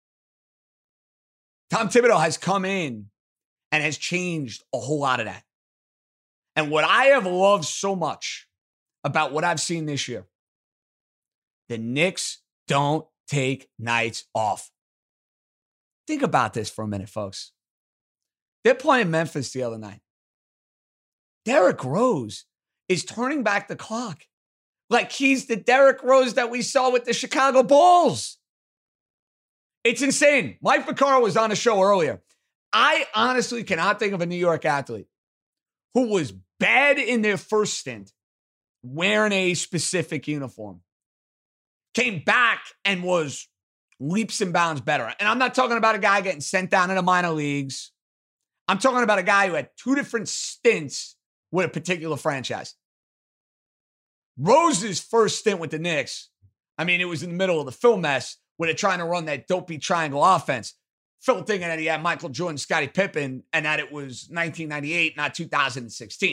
Tom Thibodeau has come in and has changed a whole lot of that. And what I have loved so much about what I've seen this year, the Knicks don't take nights off. Think about this for a minute, folks. They're playing Memphis the other night. Derrick Rose is turning back the clock like he's the Derrick Rose that we saw with the Chicago Bulls. It's insane. Mike Vaccaro was on the show earlier. I honestly cannot think of a New York athlete who was bad in their first stint wearing a specific uniform, came back and was leaps and bounds better. And I'm not talking about a guy getting sent down in the minor leagues. I'm talking about a guy who had two different stints with a particular franchise. Rose's first stint with the Knicks, I mean, it was in the middle of the Phil mess where they're trying to run that dopey triangle offense. Phil thinking that he had Michael Jordan, Scottie Pippen, and that it was nineteen ninety-eight, not two thousand sixteen.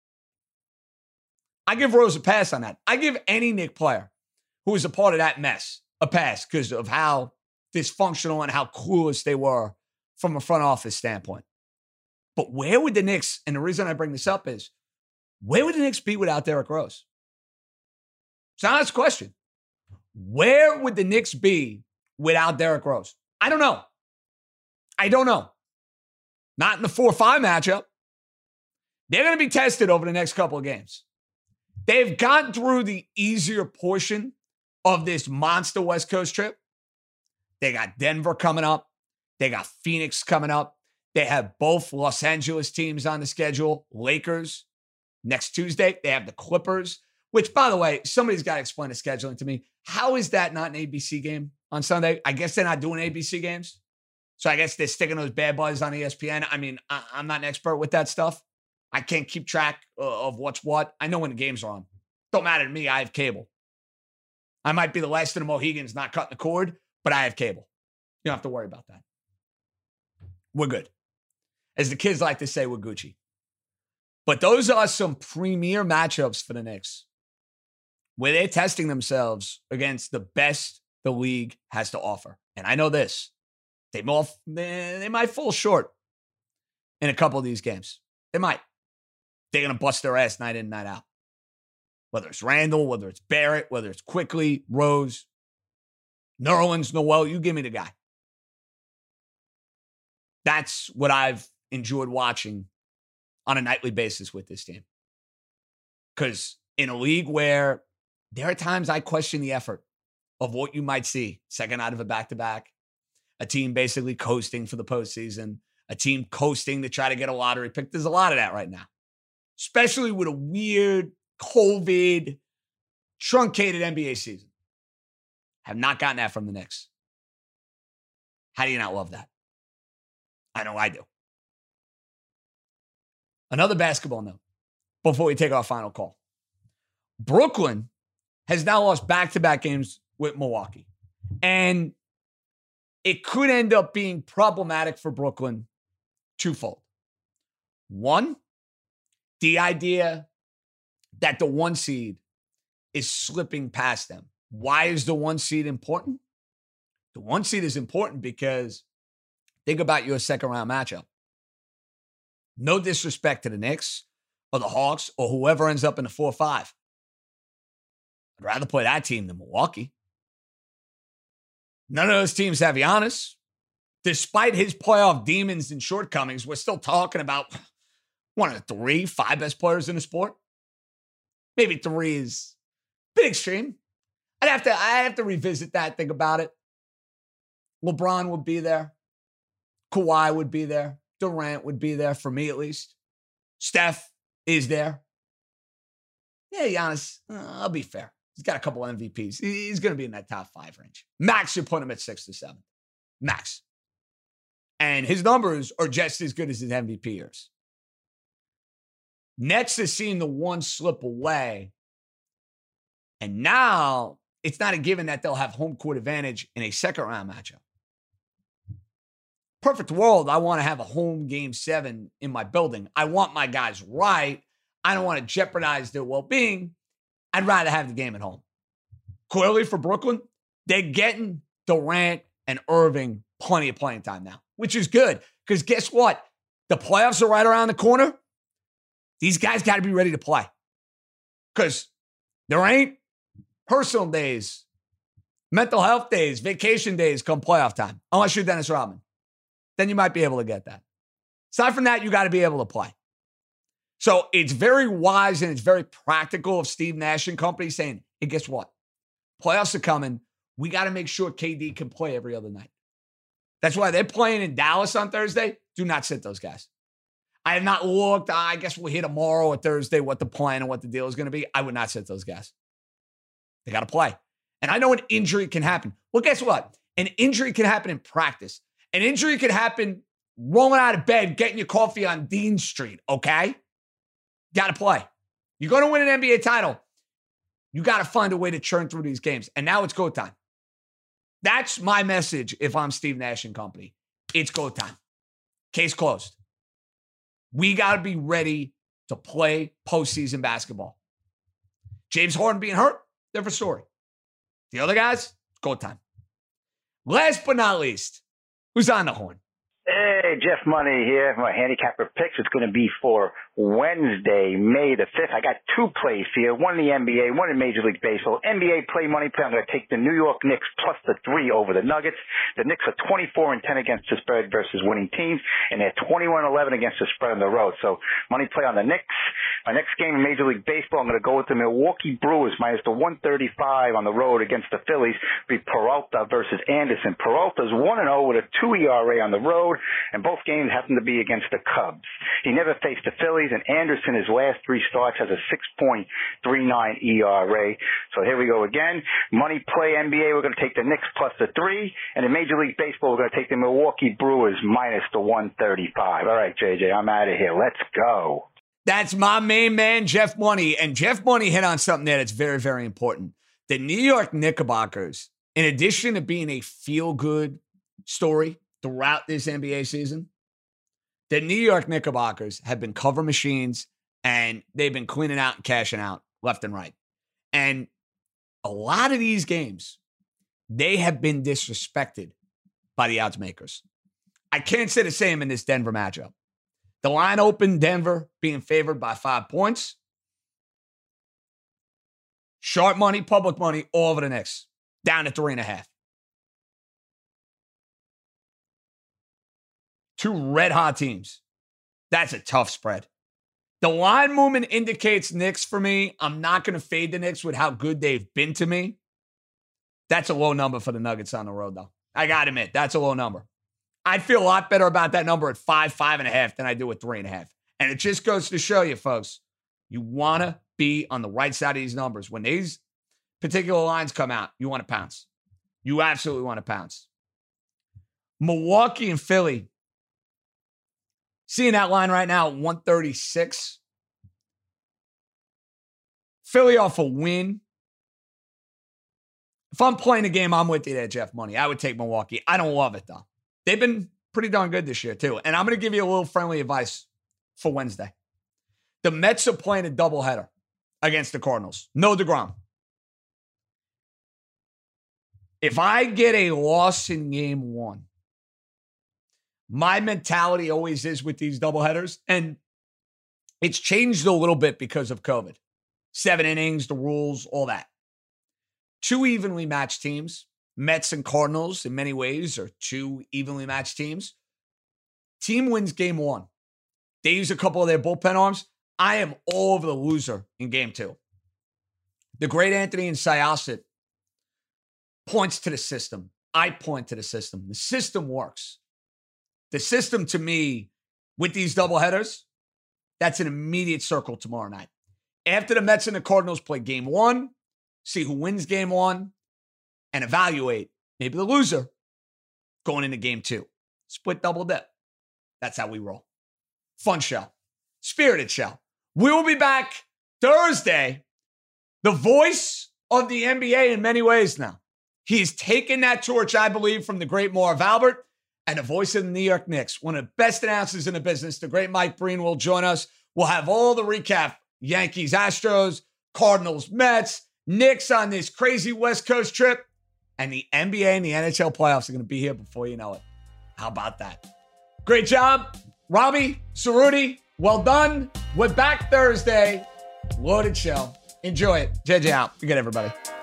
I give Rose a pass on that. I give any Knick player who was a part of that mess a pass because of how dysfunctional and how clueless they were from a front office standpoint. But where would the Knicks, and the reason I bring this up is, where would the Knicks be without Derrick Rose? It's an honest question. Where would the Knicks be without Derrick Rose? I don't know. I don't know. Not in the four five matchup. They're going to be tested over the next couple of games. They've gotten through the easier portion of this monster West Coast trip. They got Denver coming up. They got Phoenix coming up. They have both Los Angeles teams on the schedule. Lakers next Tuesday. They have the Clippers, which, by the way, somebody's got to explain the scheduling to me. How is that not an A B C game on Sunday? I guess they're not doing A B C games. So I guess they're sticking those bad boys on E S P N. I mean, I, I'm not an expert with that stuff. I can't keep track of what's what. I know when the games are on. Don't matter to me. I have cable. I might be the last of the Mohegans not cutting the cord, but I have cable. You don't have to worry about that. We're good. As the kids like to say, we're Gucci. But those are some premier matchups for the Knicks, where they're testing themselves against the best the league has to offer. And I know this. They, more, they might fall short in a couple of these games. They might. They're going to bust their ass night in, night out. Whether it's Randall, whether it's Barrett, whether it's Quickly, Rose, Nerlens, Noel, you give me the guy. That's what I've enjoyed watching on a nightly basis with this team. Because in a league where there are times I question the effort of what you might see, second out of a back-to-back, a team basically coasting for the postseason, a team coasting to try to get a lottery pick. There's a lot of that right now, especially with a weird COVID truncated N B A season. Have not gotten that from the Knicks. How do you not love that? I know I do. Another basketball note before we take our final call. Brooklyn has now lost back-to-back games with Milwaukee. And it could end up being problematic for Brooklyn twofold. One, the idea that the one seed is slipping past them. Why is the one seed important? The one seed is important because think about your second round matchup. No disrespect to the Knicks or the Hawks or whoever ends up in the four five. I'd rather play that team than Milwaukee. None of those teams have Giannis. Despite his playoff demons and shortcomings, we're still talking about one of the three, five best players in the sport. Maybe three is a bit extreme. I'd have to, I'd have to revisit that, think about it. LeBron would be there. Kawhi would be there. Durant would be there, for me at least. Steph is there. Yeah, Giannis, uh, I'll be fair. He's got a couple M V Ps. He's going to be in that top five range. Max should put him at six to seven. Max. And his numbers are just as good as his M V P years. Nets has seen the one slip away. And now it's not a given that they'll have home court advantage in a second round matchup. Perfect world, I want to have a home game seven in my building. I want my guys right. I don't want to jeopardize their well-being. I'd rather have the game at home. Clearly for Brooklyn, they're getting Durant and Irving plenty of playing time now, which is good because guess what? The playoffs are right around the corner. These guys got to be ready to play because there ain't personal days, mental health days, vacation days come playoff time, unless you're Dennis Rodman. Then you might be able to get that. Aside from that, you got to be able to play. So it's very wise and it's very practical of Steve Nash and company saying, hey, guess what? Playoffs are coming. We got to make sure K D can play every other night. That's why they're playing in Dallas on Thursday. Do not sit those guys. I have not looked. I guess we'll hear tomorrow or Thursday what the plan and what the deal is going to be. I would not sit those guys. They got to play. And I know an injury can happen. Well, guess what? An injury can happen in practice. An injury can happen rolling out of bed, getting your coffee on Dean Street, okay? Got to play. You're going to win an N B A title. You got to find a way to churn through these games. And now it's go time. That's my message if I'm Steve Nash and company. It's go time. Case closed. We got to be ready to play postseason basketball. James Harden being hurt, different story. The other guys, go time. Last but not least, who's on the horn? Hey, Jeff Money here. My handicapper picks. It's going to be for Wednesday, May the fifth. I got two plays here, one in the N B A, one in Major League Baseball. N B A play money play. I'm going to take the New York Knicks plus the three over the Nuggets. The Knicks are twenty-four and ten against the spread versus winning teams, and they're twenty-one and eleven against the spread on the road. So money play on the Knicks My next game in Major League Baseball, I'm going to go with the Milwaukee Brewers minus the one thirty-five on the road against the Phillies. Be Peralta versus Anderson. Peralta's one and oh with a two E R A on the road, and both games happen to be against the Cubs. He never faced the Phillies, and Anderson, his last three starts, has a six point three nine E R A. So here we go again. Money play N B A, we're going to take the Knicks plus the three, and in Major League Baseball, we're going to take the Milwaukee Brewers minus the one thirty-five. All right, J J, I'm out of here. Let's go. That's my main man, Jeff Money. And Jeff Money hit on something there that's very, very important. The New York Knickerbockers, in addition to being a feel-good story throughout this N B A season, the New York Knickerbockers have been cover machines, and they've been cleaning out and cashing out left and right. And a lot of these games, they have been disrespected by the odds makers. I can't say the same in this Denver matchup. The line opened Denver being favored by five points. Sharp money, public money, all over the Knicks. Down to three and a half. Two red-hot teams. That's a tough spread. The line movement indicates Knicks for me. I'm not going to fade the Knicks with how good they've been to me. That's a low number for the Nuggets on the road, though. I got to admit, that's a low number. I'd feel a lot better about that number at five, five and a half than I do at three and a half. And it just goes to show you, folks, you want to be on the right side of these numbers. When these particular lines come out, you want to pounce. You absolutely want to pounce. Milwaukee and Philly. Seeing that line right now at one thirty-six. Philly off a win. If I'm playing a game, I'm with you there, Jeff Money. I would take Milwaukee. I don't love it, though. They've been pretty darn good this year, too. And I'm going to give you a little friendly advice for Wednesday. The Mets are playing a doubleheader against the Cardinals. No DeGrom. If I get a loss in game one, my mentality always is with these doubleheaders, and it's changed a little bit because of COVID. Seven innings, the rules, all that. Two evenly matched teams. Mets and Cardinals, in many ways, are two evenly matched teams. Team wins game one. They use a couple of their bullpen arms. I am all over the loser in game two. The great Anthony and Syosset points to the system. I point to the system. The system works. The system, to me, with these doubleheaders, that's an immediate circle tomorrow night. After the Mets and the Cardinals play game one, see who wins game one, and evaluate maybe the loser going into game two. Split double dip. That's how we roll. Fun show. Spirited show. We will be back Thursday. The voice of the N B A in many ways now. He's taken that torch, I believe, from the great Marv Albert and the voice of the New York Knicks. One of the best announcers in the business, the great Mike Breen, will join us. We'll have all the recap. Yankees, Astros, Cardinals, Mets, Knicks on this crazy West Coast trip. And the N B A and the N H L playoffs are going to be here before you know it. How about that? Great job, Robbie, Cerruti. Well done. We're back Thursday. Loaded show. Enjoy it. J J out. Good, everybody.